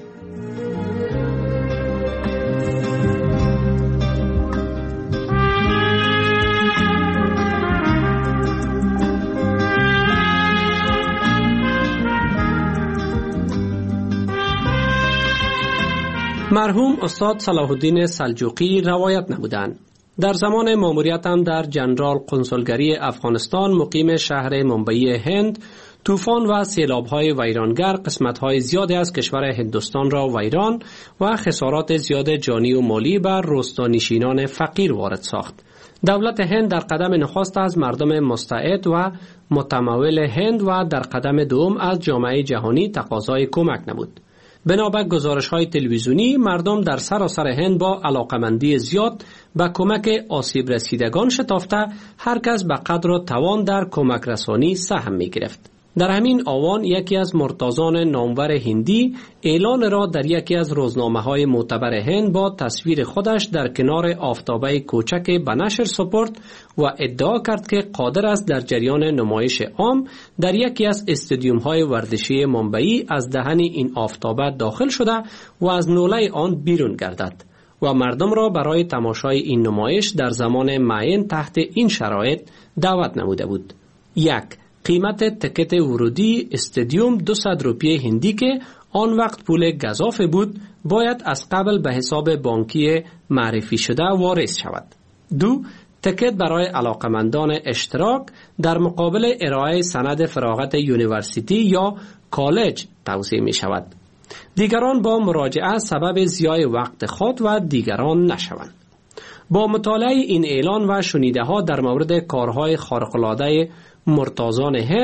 مرحوم استاد صلاح الدین سلجوقی روایت نمودند. در زمان ماموریتم در جنرال قنصلگری افغانستان مقیم شهر منبعی هند، طوفان و سیلاب‌های ویرانگر قسمت‌های زیادی از کشور هندوستان را ویران و خسارات زیاد جانی و مالی بر روستانشینان فقیر وارد ساخت. دولت هند در قدم نخست از مردم مستعد و متمول هند و در قدم دوم از جامعه جهانی تقاضای کمک نمود. بنابر گزارش‌های تلویزیونی مردم در سراسر هند با علاقمندی زیاد به کمک آسیب رسیدگان شتافته هر کس به قدر و توان در کمک رسانی سهم می‌گرفت. در همین آوان یکی از مرتازان نامور هندی اعلان را در یکی از روزنامه‌های معتبر هند با تصویر خودش در کنار آفتابه کوچک به نشر سپرد و ادعا کرد که قادر است در جریان نمایش عام در یکی از استادیوم‌های ورزشی منبعی از دهن این آفتابه داخل شده و از نوله آن بیرون گردد و مردم را برای تماشای این نمایش در زمان معین تحت این شرایط دعوت نموده بود. 1. قیمت تکت ورودی استادیوم 200 روپیه هندی که آن وقت پول گزافه بود باید از قبل به حساب بانکی معرفی شده واریز شود. 2. تکت برای علاقمندان اشتراک در مقابل ارائه سند فراغت یونیورسیتی یا کالج توزیع می شود. دیگران با مراجعه سبب ضیاع وقت خود و دیگران نشوند. با مطالعه این اعلان و شنیده ها در مورد کارهای خارق‌العاده مرتازان هند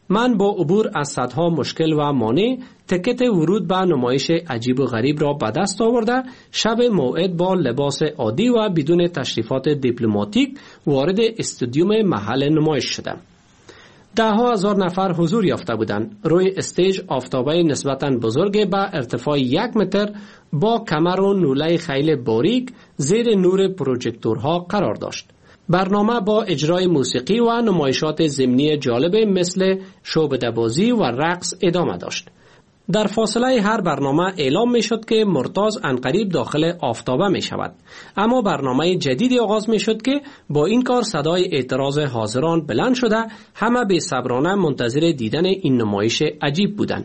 من با عبور از صدها مشکل و مانع تکت ورود به نمایش عجیب و غریب را به دست آورده شب موعد با لباس عادی و بدون تشریفات دیپلماتیک وارد استودیوم محل نمایش شدم. 10,000 نفر حضور یافته بودند. روی استیج آفتابه نسبتاً بزرگ با ارتفاع 1 متر با کمر و نوله خیلی باریک زیر نور پروژکتورها قرار داشت. برنامه با اجرای موسیقی و نمایشات ضمنی جالب مثل شعبده‌بازی و رقص ادامه داشت. در فاصله هر برنامه اعلام می شد که مرتاض عنقریب داخل آفتابه می شود. اما برنامه جدیدی آغاز می شد که با این کار صدای اعتراض حاضران بلند شده همه به صبرانه منتظر دیدن این نمایش عجیب بودند.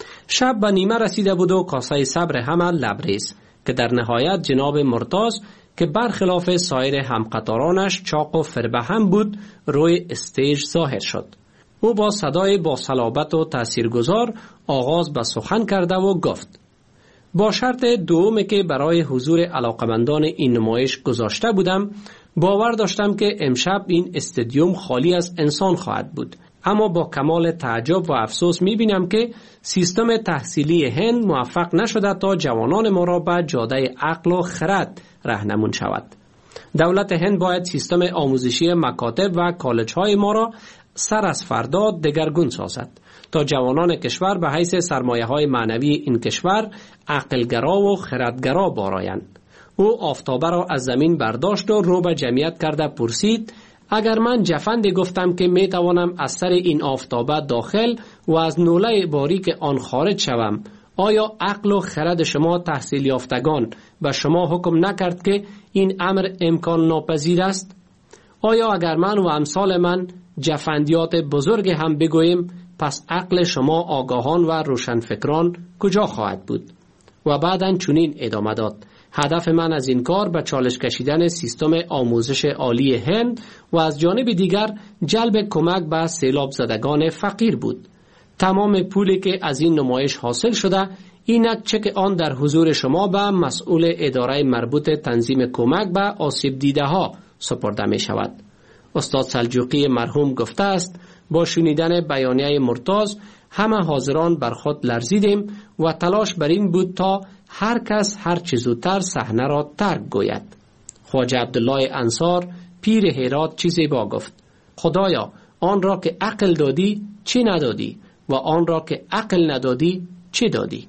شب به نیمه رسیده بود و کاسه صبر همه لبریز که در نهایت جناب مرتاض که برخلاف سایر همقطارانش چاق و فربهم بود روی استیج ظاهر شد. او با صدای با صلابت و تاثیرگذار آغاز به سخن کرده و گفت: با شرط دومی که برای حضور علاقمندان این نمایش گذاشته بودم، باور داشتم که امشب این استادیوم خالی از انسان خواهد بود. اما با کمال تعجب و افسوس می‌بینم که سیستم تحصیلی هند موفق نشده تا جوانان ما را به جاده عقل و خرد راهنمون شود. دولت هند باید سیستم آموزشی مکاتب و کالج‌های ما را سر از فردا دگرگون سازد تا جوانان کشور به حیث سرمایه‌های معنوی این کشور عقلگرا و خردگرا بارایند. او آفتابه را از زمین برداشت و رو به جمعیت کرده پرسید: اگر من جفندی گفتم که می توانم از سر این آفتابه داخل و از نوله باریک آن خارج شوم، آیا عقل و خرد شما تحصیل یافتگان به شما حکم نکرد که این امر امکان ناپذیر است؟ آیا اگر من و امثال من جفندیات بزرگ هم بگوییم، پس عقل شما آگاهان و روشنفکران کجا خواهد بود؟ و بعداً چنین ادامه داد: هدف من از این کار به چالش کشیدن سیستم آموزش عالی هند و از جانب دیگر جلب کمک به سیلاب زدگان فقیر بود. تمام پولی که از این نمایش حاصل شده، اینک چک آن در حضور شما به مسئول اداره مربوط تنظیم کمک به آسیب دیده ها سپرده می شود. استاد سلجوقی مرحوم گفته است: با شنیدن بیانیه مرتاض همه حاضران بر خود لرزیدیم و تلاش بر این بود تا هر کس هر چه زودتر صحنه را ترک گوید. خواجه عبدالله انصار پیر هرات چیزی با گفت: خدایا، آن را که عقل دادی چی ندادی و آن را که عقل ندادی چی دادی؟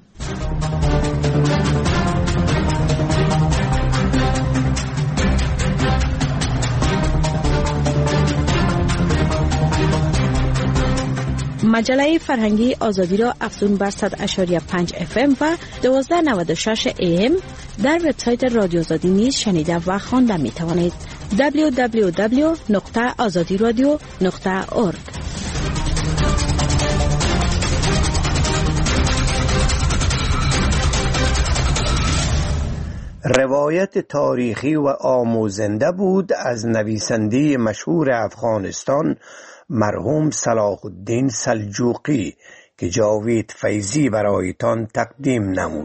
مجله فرهنگی آزادی را افزون بر 100.5 FM و 1296 AM در وبسایت رادیو آزادی نیز شنیده و خوانده می توانید. www.azadiradio.org. روایت تاریخی و آموزنده بود از نویسنده مشهور افغانستان مرحوم صلاح الدین سلجوقی که جاوید فیضی برایتان تقدیم نمود.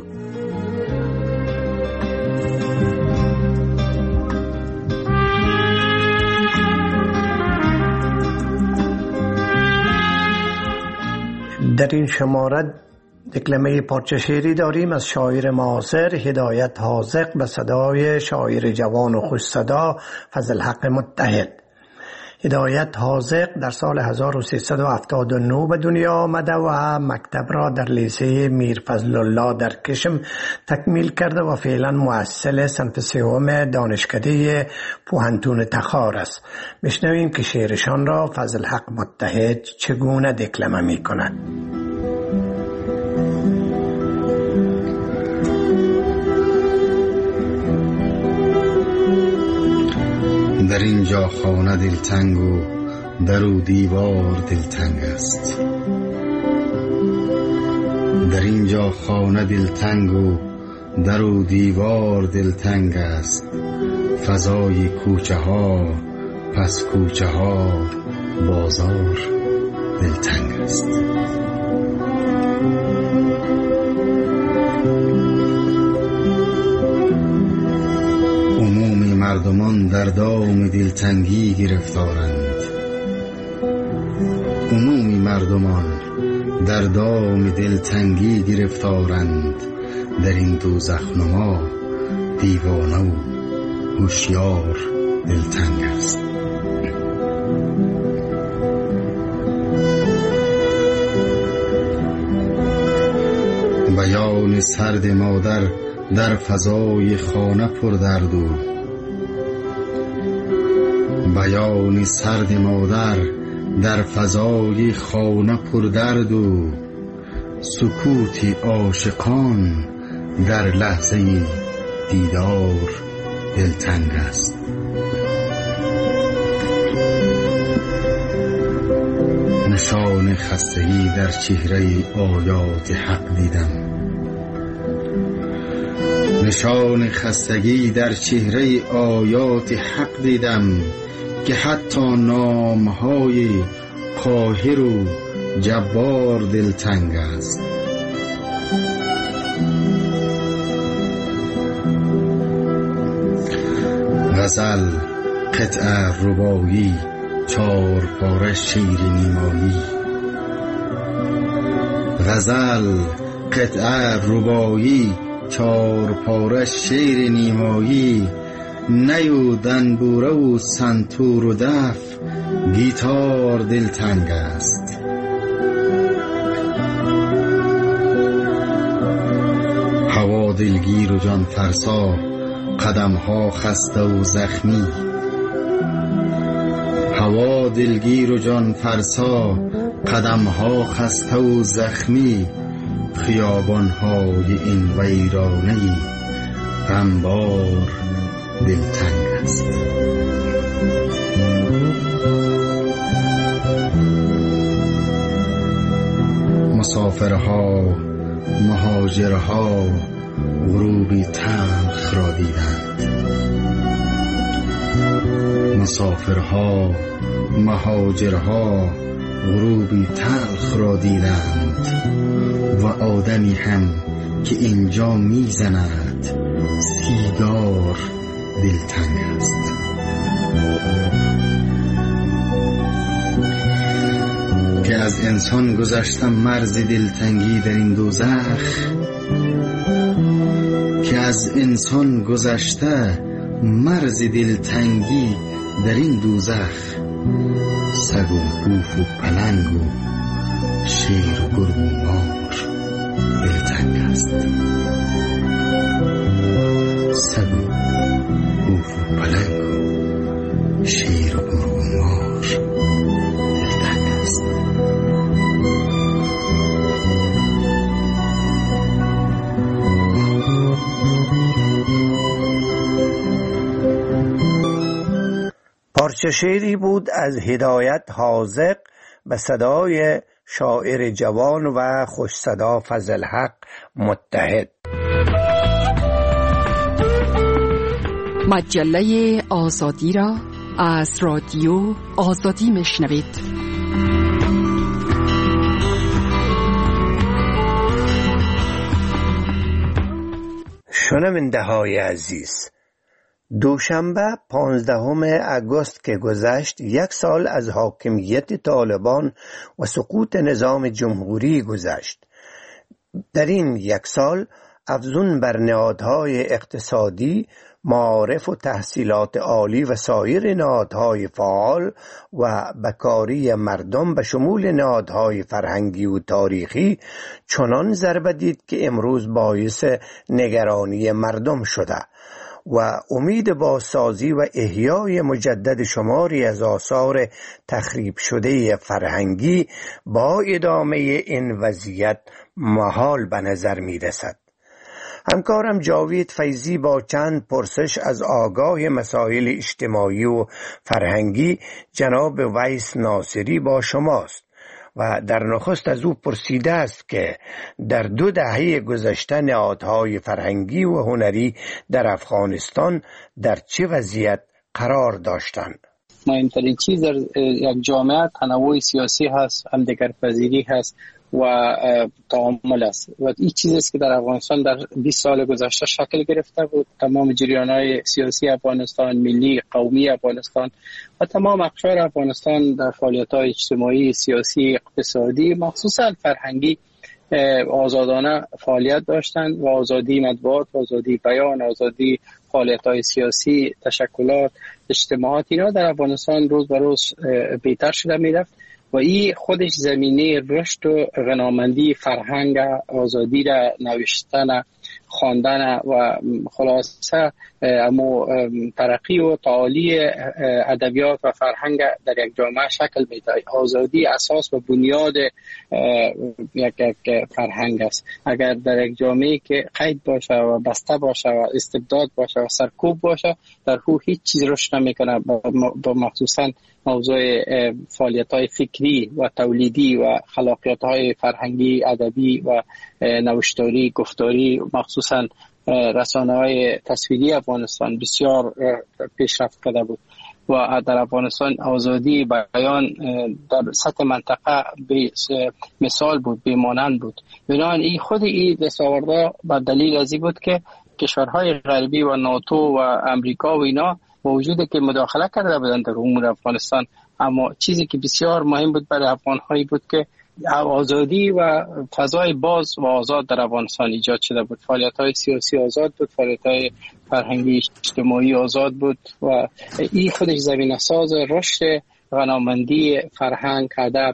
در این شماره دکلمه پارچه شعری داریم از شاعر معاصر هدایت حاذق به صدای شاعر جوان و خوش صدا فضل حق متحد. هدایت حاذق در سال 1379 به دنیا آمده و مکتب را در لیسه میر فضل الله در کشم تکمیل کرده و فعلا محصل صنف سوم دانشکده پوهنتون تخار است. بشنویم که شعرشان را فضل حق متحد چگونه دکلمه می کند. در اینجا خانه دلتنگ و در و دیوار دلتنگ است. در اینجا خانه دلتنگ و در و دیوار دلتنگ است. فضای کوچه ها پس کوچه ها بازار دلتنگ است. مردمان در دام دلتنگی گرفتارند. عمومی مردمان در دام دلتنگی گرفتارند. در این دوزخ نما دیوانه و هوشیار دلتنگ است. بیان سرد مادر در فضای خانه پر درد و بیان سرد مادر در فضای خانه پر درد و سکوت عاشقان در لحظه دیدار دلتنگ است. نشان خستگی در چهره آیات حق دیدم. نشان خستگی در چهره آیات حق دیدم که حتی نامهای قاهر و جبار دلتنگ است. غزل، قطعه ربایی، چار پاره شیر نیمایی. غزل، قطعه ربایی، چار پاره شیر نیمایی. نیو دنبوره و سنتور و دف گیتار دلتنگ است. هوا دلگیر و جان فرسا، قدم ها خسته و زخمی. هوا دلگیر و جان فرسا، قدم ها خسته و زخمی. خیابان های این ویرانه غمبار دلتنگ است. مسافرها، مهاجرها غروبی تلخ را دیدند. مسافرها، مهاجرها غروبی تلخ را دیدند و آدمی هم که اینجا میزند سیگار دلتنگ است. که از انسان گذشتم مرز دلتنگی در این دوزخ. که از انسان گذشته مرز دلتنگی در این دوزخ. سگ و گوف و پلنگ و شیر و گرگ و مار دلتنگ است. سگ و گوف و پلنگ و شیر و گرگ و مار دلتنگ است. پارچه شعری بود از هدایت حاذق به صدای شاعر جوان و خوش صدا فضلحق متحد. مجله آزادی را از رادیو آزادی میشنوید. شنونده های عزیز، دوشنبه 15 آگوست که گذشت 1 سال از حاکمیت طالبان و سقوط نظام جمهوری گذشت. در این 1 سال افزون بر نهادهای اقتصادی، معارف و تحصیلات عالی و سایر نهادهای فعال و بکاری مردم به شمول نهادهای فرهنگی و تاریخی چنان ضربه دید که امروز باعث نگرانی مردم شده و امید بازسازی و احیای مجدد شماری از آثار تخریب شده فرهنگی با ادامه این وضعیت محال به نظر می رسد. همکارم جاوید فیضی با چند پرسش از آگاه مسائل اجتماعی و فرهنگی جناب ویس ناصری با شماست و در نخست از او پرسیده است که در 2 دهه گذشته نهادهای فرهنگی و هنری در افغانستان در چه وضعیت قرار داشتند؟ مهمترین چیز در یک جامعه تنوع سیاسی هست، همدیگرپذیری هست و تعامل است و این چیزی است که در افغانستان در 20 سال گذشته شکل گرفته بود. تمام جریان‌های سیاسی افغانستان، ملی، قومی افغانستان و تمام اقشار افغانستان در فعالیت‌های اجتماعی، سیاسی، اقتصادی، مخصوصا فرهنگی آزادانه فعالیت داشتند و آزادی مطبوعات، آزادی بیان، آزادی فعالیت‌های سیاسی، تشکلات، اجتماعات، اینا در افغانستان روز به روز بهتر شده میرفت و این خودش زمینه رشد و غنامندی فرهنگ، آزادی را نوشتن، خواندن و خلاصه ترقی و تعالی ادبیات و فرهنگ در یک جامعه شکل میده. آزادی اساس و بنیاد یک فرهنگ است. اگر در یک جامعه که قید باشه و بسته باشه و استبداد باشه و سرکوب باشه، در او هیچ چیز رشد نمیکنه. با مخصوصا موضوع فعالیت‌های فکری و تولیدی و خلاقیت‌های فرهنگی، ادبی و نوشتاری، گفتاری، مخصوصا رسانه‌های تصویری افغانستان بسیار پیشرفت کرده بود و در افغانستان آزادی بیان در سطح منطقه مثال بود، بیمانند بود. بنابراین این خود این دستاوردها به دلیل از این بود که کشورهای غربی و ناتو و امریکا و اینا با وجود که مداخله کرده بودند در امور افغانستان، اما چیزی که بسیار مهم بود برای افغان‌هایی بود که آزادی و فضای باز و آزاد در افغانستان ایجاد شده بود. فعالیت‌های سیاسی آزاد بود، فعالیت‌های فرهنگی اجتماعی آزاد بود و این خودش زمینه ساز رشد غنامندی فرهنگ، ادب،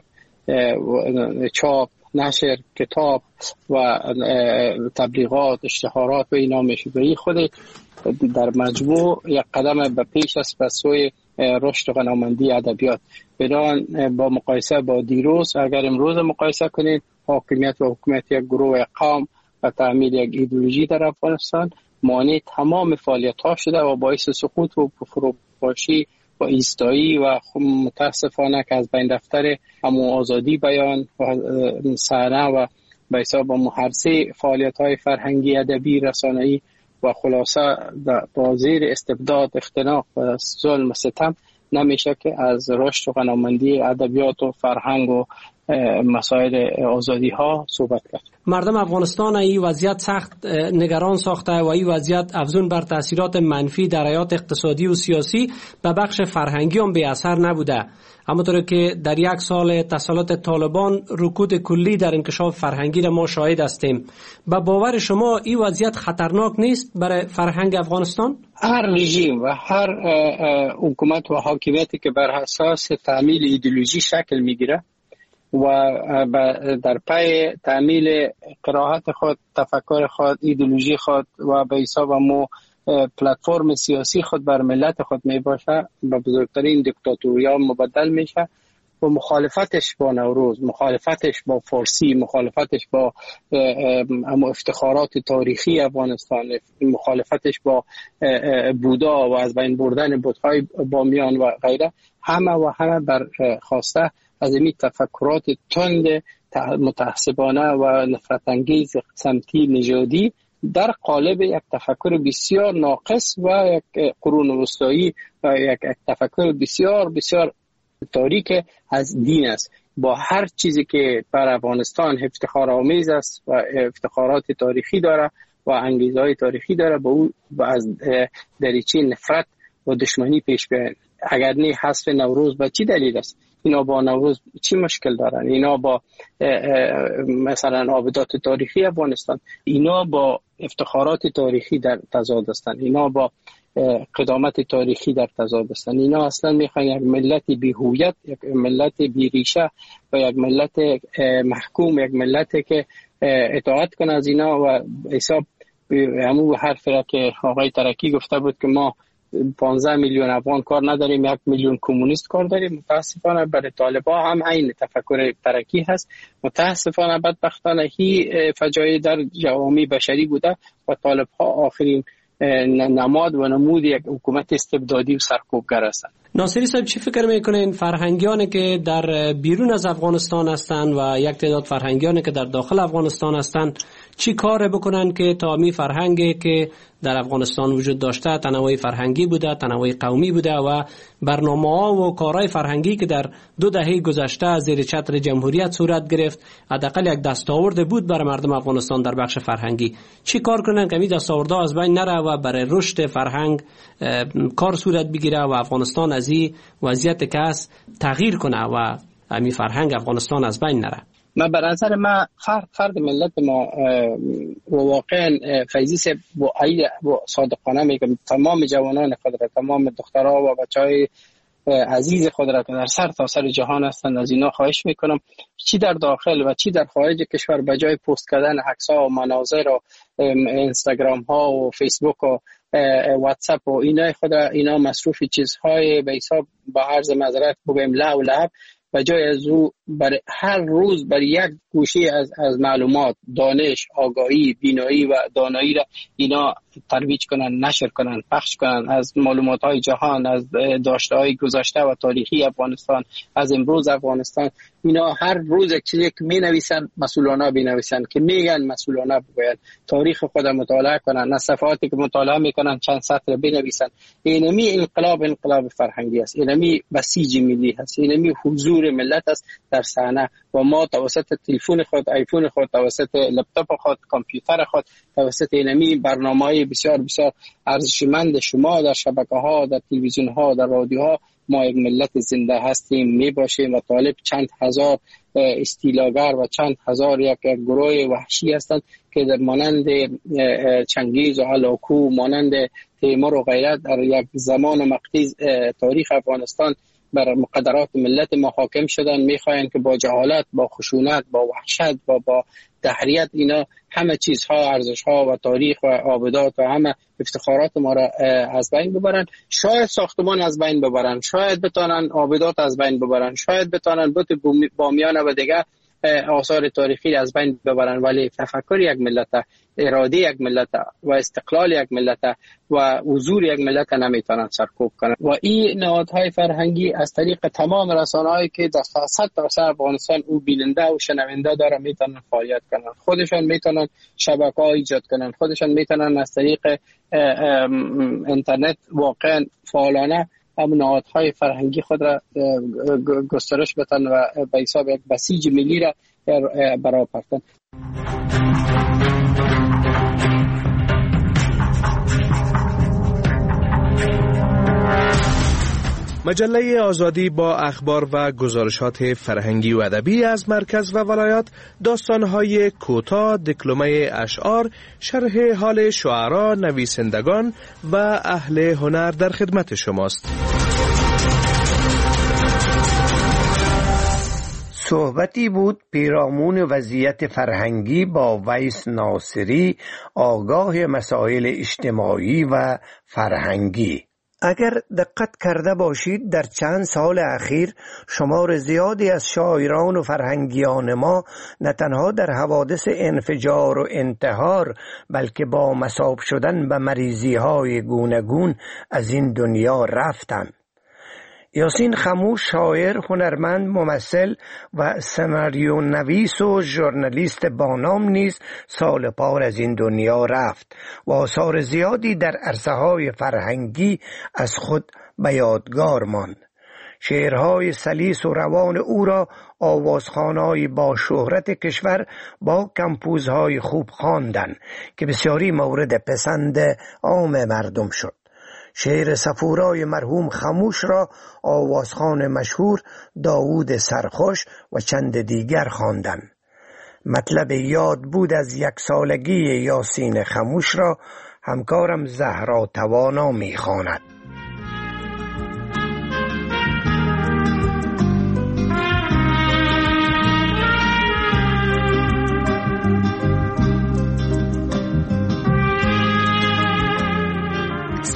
چاپ، نشر، کتاب و تبلیغات، اشتهارات و اینا میشه. و این خود در مجموع یک قدم به پیش است به سوی رشد و غنامندی ادبیات. بدان با مقایسه با دیروز، اگر امروز مقایسه کنید، حاکمیت و حکومت یک گروه قوم و تعمیل یک ایدئولوژی در افغانستان مانع تمام فعالیت ها شده و باعث سقوط و فروپاشی و ایستایی و متاسفانه که از بین رفتن همون آزادی بیان و صحنه و به حساب محرسه فعالیت های فرهنگی، ادبی، رسانه‌ای و خلاصه با زیر استبداد، اختناق و ظلم و ستم نمیشه که از رشد و غنامندی ادبیات و فرهنگ و مسائل آزادی ها صحبت کرد. مردم افغانستان این وضعیت سخت نگران ساخته و این وضعیت افزون بر تاثیرات منفی در حیات اقتصادی و سیاسی به بخش فرهنگی هم بی اثر نبوده. همونطور که در یک سال تسلط طالبان رکود کلی در انکشاف فرهنگی را ما شاهد هستیم. به باور شما این وضعیت خطرناک نیست برای فرهنگ افغانستان؟ هر رژیم و هر حکومت و حاکمیتی که بر اساس تعمیل ایدئولوژی شکل میگیره و در پی تعمیل قرائت خود، تفکر خود، ایدئولوژی خود و به حساب پلتفرم سیاسی خود بر ملت خود می باشه، به بزرگترین دیکتاتوریا مبدل میشه و مخالفتش با نوروز، مخالفتش با فارسی، مخالفتش با افتخارات تاریخی افغانستان، مخالفتش با بودا و از بین بردن بت‌های بامیان و غیره، همه بر خواسته از این تفکرات تند متعصبانه و نفرت انگیز سمتی نژادی در قالب یک تفکر بسیار ناقص و یک قرون وسطایی و یک تفکر بسیار بسیار تاریک از دین است. با هر چیزی که بر افغانستان افتخار آمیز است و افتخارات تاریخی داره و انگیزهای تاریخی داره، با او از دریچه نفرت و دشمنی پیش بیاین. اگر نه حذف نوروز به چی دلیل است؟ اینا با نوروز چی مشکل دارن؟ اینا با مثلا آبادات تاریخی افغانستان، اینا با افتخارات تاریخی در تضاد هستند، اینا با قدامت تاریخی در تضاد هستند. اینا اصلا میخوان یک ملت بی هویت، یک ملت بی ریشه و یک ملت محکوم، یک ملت که اطاعت کنه از اینا و حساب همون حرفی را که آقای ترکی گفته بود که ما 15 میلیون افغان کار نداریم، 1 میلیون کمونیست کار داریم. متاسفانه برای طالبان هم این تفکر ترکی هست. متاسفانه بدبختانه هی فجایع در جوامع بشری بوده و طالب ها آخرین نماد و نمود یک حکومت استبدادی و سرکوبگر هستند. ناصری صاحب چی فکر میکنین فرهنگیانی که در بیرون از افغانستان هستند و یک تعداد فرهنگیانی که در داخل افغانستان هستند چی کار بکنن که تا می فرهنگی که در افغانستان وجود داشته تنوع فرهنگی بوده، تنوع قومی بوده و برنامه‌ها و کارهای فرهنگی که در 2 دهه گذشته زیر چتر جمهوریت صورت گرفت حداقل یک دستاورد بود برای مردم افغانستان در بخش فرهنگی. چی کار کنن که این دستاوردها از بین نره و برای رشد فرهنگ کار صورت بگیره و افغانستان از این وضعیت که است تغییر کنه و همین فرهنگ افغانستان از بین نره؟ من به نظر من فرد ملت ما و واقعا فیضی با صادقانه میگم تمام جوانان خود را، تمام دخترها و بچهای عزیز خود را که در سر تا سر جهان هستند از اینا خواهش میکنم چی در داخل و چی در خارج کشور به جای پست کردن عکس‌ها و مناظر و اینستاگرام ها و فیسبوک و واتساپ و اینا مصروف چیزهای به حساب با عرض معذرت بگیم لا و لعب و جای از او هر روز بر یک گوشه از معلومات، دانش، آگاهی، بینایی و دانایی را اینا ترویج کنن، نشر کنن، پخش کنن از معلومات های جهان، از داشته های گذشته و تاریخی افغانستان، از امروز افغانستان. اینا هر روز یک چیزی که می نویسن مسئولانه بنویسن که میگن مسئولانه بگوین، تاریخ خود مطالعه کنن، از صفحاتی که مطالعه میکنن چند سطر بنویسن. اینمی انقلاب فرهنگی است، اینمی بسیج ملی است، اینمی حضور ملت است در صحنه و ما توسط تلفن خود، آیفون خود، توسط لپتاپ خود، کامپیوتر خود، توسط اینمی برنامه‌های بسیار بسیار ارزشمند شما در شبکه‌ها، در تلویزیون‌ها، در رادیوها ما یک ملت زنده هستیم، میباشیم و طالب چند هزار استیلاگر و چند هزار یک گروه وحشی هستند که در مانند چنگیز و هلاکو، مانند تیمور و غیره در یک زمان و مقطع تاریخ افغانستان بر مقدرات ملت ما حاکم شدن. میخواین که با جهالت، با خشونت، با وحشت و با تحریت اینا همه چیزها، ارزشها و تاریخ و آبادات و همه افتخارات ما را از بین ببرن. شاید ساختمان از بین ببرن، شاید بتانن آبادات از بین ببرن، شاید بتانن بت بامیان و دیگه آثار تاریخی از بین ببرن، ولی تفکر یک ملت، اراده یک ملت و استقلال یک ملت و حضور یک ملت نمیتونن سرکوب کنن. و این نهادهای فرهنگی از طریق تمام رسانه‌هایی که در 100 تا افغانستان او بیننده و شنونده داره میتونن فعالیت کنن، خودشان میتونن شبکه‌ها ایجاد کنن، خودشان میتونن از طریق اینترنت واقعا فعالانه هم نهادهای فرهنگی خود را گسترش بدن و به حساب یک بسیج ملی را برآورده کنند. مجله آزادی با اخبار و گزارشات فرهنگی و ادبی از مرکز و ولایات، داستان‌های کوتاه، دکلمه اشعار، شرح حال شعرا، نویسندگان و اهل هنر در خدمت شماست. صحبتی بود پیرامون وضعیت فرهنگی با ویس ناصری، آگاه مسائل اجتماعی و فرهنگی. اگر دقت کرده باشید در چند سال اخیر شمار زیادی از شاعران و فرهنگیان ما نه تنها در حوادث انفجار و انتحار بلکه با مصاب شدن به مریضی‌های گوناگون از این دنیا رفتند. یاسین خموش شاعر، هنرمند، ممثل و سناریو نویس و ژورنالیست بانام نیز سال پار از این دنیا رفت و آثار زیادی در عرصه‌های فرهنگی از خود به یادگار ماند. شعرهای سلیس و روان او را آوازخوان‌های با شهرت کشور با کمپوزهای خوب خواندند که بسیاری مورد پسند عام مردم شد. شعر صفورای مرحوم خموش را آوازخوان مشهور داوود سرخوش و چند دیگر خواندند. مطلب یاد بود از 1 سالگی یاسین خموش را همکارم زهرا توانا می‌خواند.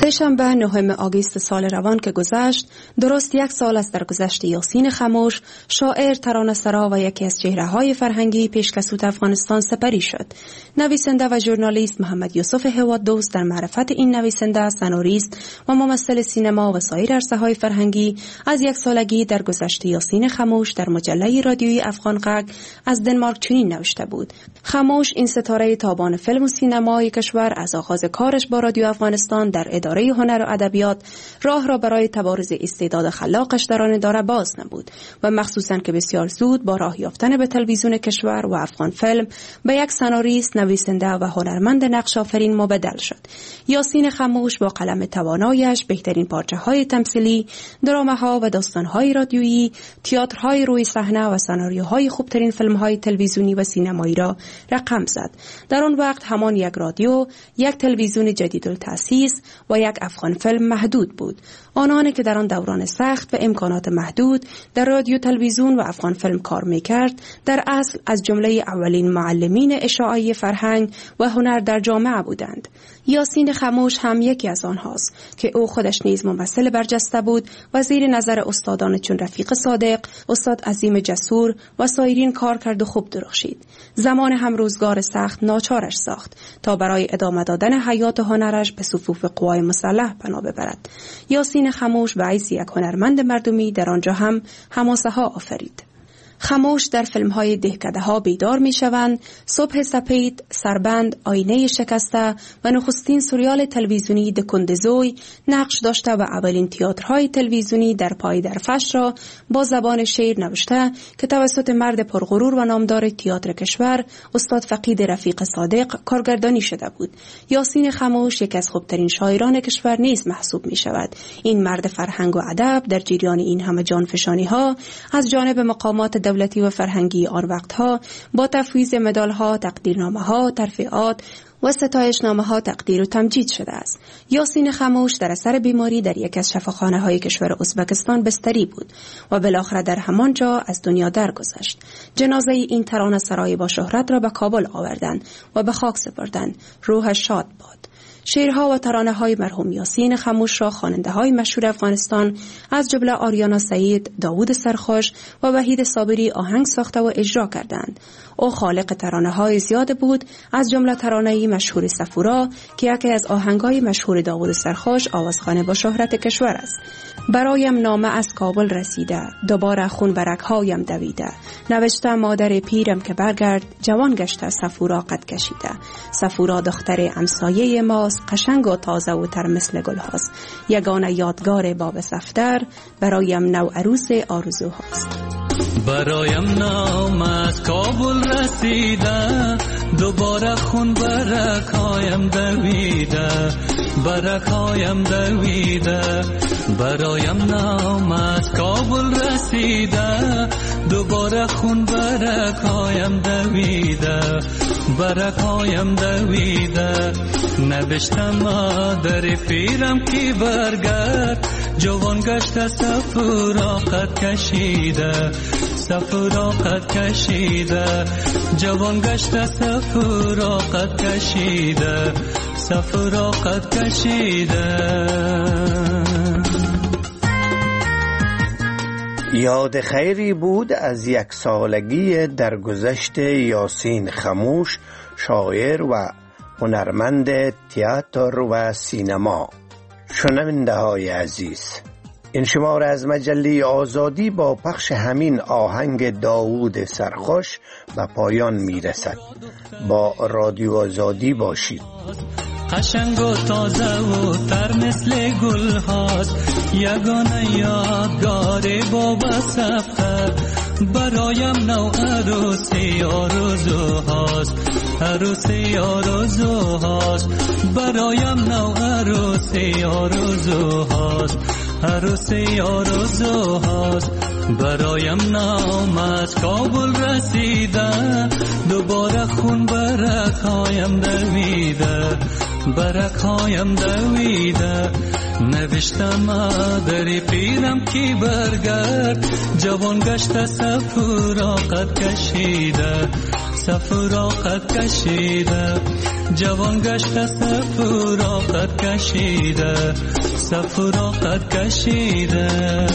سه‌شنبه 9 آگوست سال روان که گذشت، درست 1 سال از درگذشت یاسین خموش، شاعر، ترانه‌سرا و یکی از چهره‌های فرهنگی پیشکسوت افغانستان سپری شد. نویسنده و ژورنالیست محمد یوسف هوادوست در معرفت این نویسنده، سناریست و ممثل سینما و سایر عرصه‌های فرهنگی از 1 سالگی درگذشت یاسین خموش در مجله رادیویی افغان غږ از دنمارک چنین نوشته بود: خموش، این ستاره تابان فیلم و سینمای کشور، از آغاز کارش با رادیو افغانستان در اداره هنر و ادبیات راه را برای تبارز استعداد خلاقش در آن اداره باز نمود و مخصوصاً که بسیار زود با راه یافتن به تلویزیون کشور و افغان فیلم به یک سناریست، نویسنده و هنرمند نقش آفرین مبدل شد. یاسین خموش با قلم توانایش بهترین پارچه‌های تمثیلی، دراماها و داستان‌های رادیویی، تئاترهای روی صحنه و سناریوهای خوبترین فیلم‌های تلویزیونی و سینمایی را رقم زد. در آن وقت همان یک رادیو، یک تلویزیون جدیدالتأسیس و یک افغان فیلم محدود بود. آنانی که در آن دوران سخت و امکانات محدود در رادیو، تلویزیون و افغان فیلم کار می‌کرد، در اصل از جمله اولین معلمین اشاعه فرهنگ و هنر در جامعه بودند. یاسین خموش هم یکی از آنهاست که او خودش نیز ممثل برجسته بود و زیر نظر استادان چون رفیق صادق، استاد عظیم جسور و سایرین کار کرد و خوب درخشید. زمان هم روزگار سخت ناچارش ساخت تا برای ادامه دادن حیات هنرش به صفوف قوای مسلح پناه ببرد. یاسین خموش به حیث یک هنرمند مردمی در آنجا هم حماسه ها آفرید. خموش در فیلم‌های دهکده ها بیدار می‌شوند، صبح سپید، سربند، آینه شکسته و نخستین سریال تلویزیونی دکندزوی نقش داشته و اولین تئاترهای تلویزیونی در پای درفش را با زبان شعر نوشته که توسط مرد پرغرور و نامدار تئاتر کشور، استاد فقید رفیق صادق کارگردانی شده بود. یاسین خموش یکی از خوبترین شاعران کشور نیز محسوب می‌شود. این مرد فرهنگ و ادب در جریان این همه جانفشانی‌ها از جانب مقامات دولتی و فرهنگی آن وقتها با تفویض مدال‌ها، تقدیرنامه‌ها، ترفیعات و ستایشنامه‌ها تقدیر و تمجید شده است. یاسین خموش در اثر بیماری در یک از شفاخانه‌های کشور ازبکستان بستری بود و بالاخره در همان جا از دنیا درگذشت. جنازه این ترانه‌سرای با شهرت را به کابل آوردند و به خاک سپردند. روحش شاد باد. شعرها و ترانه‌های مرحوم یاسین خموش را خواننده‌های مشهور افغانستان از جمله آریانا سعید، داوود سرخوش و وحید صابری آهنگ ساخته و اجرا کردند. او خالق ترانه‌های زیاد بود، از جمله ترانه‌ای مشهور صفورا که یکی از آهنگ‌های مشهور داوود سرخوش، آوازخوان با شهرت کشور است. برایم نامه از کابل رسیده، دوباره خون برگ‌هایم دویده. نوشته مادر پیرم که برگرد، جوان گشته صفورا قد کشیده. صفورا دختر همسایه ماست، قشنگ و تازه و تر مثل گل هاست. یگانه یادگار باب صفدر، برایم نو عروس آرزوهاست. برایم نام از کابل رسیده، دوباره خون برگ‌هایم دویده. برگ‌هایم دویده. برایم نام از کابل رسیده، دوباره خون برگ‌هایم دویده. برگ‌هایم دویده. نوشتم مادر پیرم کی برگرد، جوان گشته صفورا قد کشیده. صفورا قد کشیده. جوان گشته صفورا قد کشیده. صفورا قد کشیده. یاد خیری بود از 1 سالگی درگذشت یاسین خموش، شاعر و هنرمند تئاتر و سینما. شنونده های عزیز، این شماره از مجله آزادی با پخش همین آهنگ داوود سرخوش به پایان میرسد. با رادیو آزادی باشید. قشنگ و تازه و تر مثل گل هاست، یگانه یادگار باب صفدر. برایم نو عروسی آرزو هاست. عروسی آرزو هاست. برایم نو عروسی آرزو هاست. عروسی آرزو هاست. برایم نام از کابل رسیده، دوباره خون برگ‌هایم دویده. برگ‌هایم دویده. نوشتم مادر پیرم کی برگرد، جوان گشته صفورا قد کشیده. صفورا قد کشیده. جوان گشته سفراقت کشیده سفراقت کشیده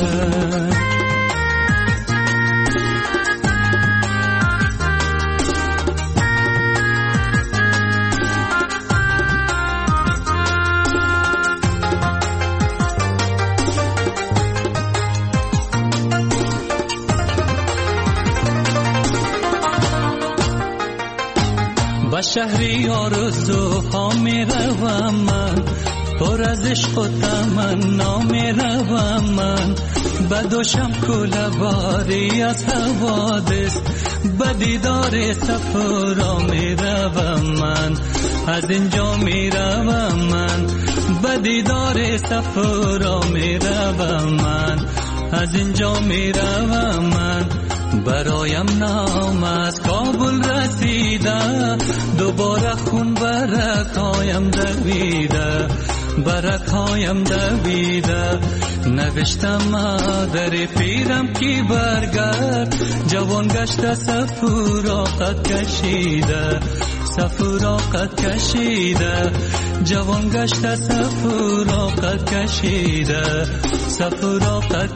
شهری آرزوها می روم من پر از عشق و تمنا می روم من بدوشم کوله باری از حوادث به دیدار صفرا می روم من از اینجا می روم من به دیدار صفرا می روم من از اینجا می روم من برایم نام از کابل رسیده دوباره خون برکایم دویده برکایم دویده نوشتم مادر پیرم کی برگرد جوان گشته سفراقت کشیده سفراقت کشیده جوان گشته سفراقت کشیده سفراقت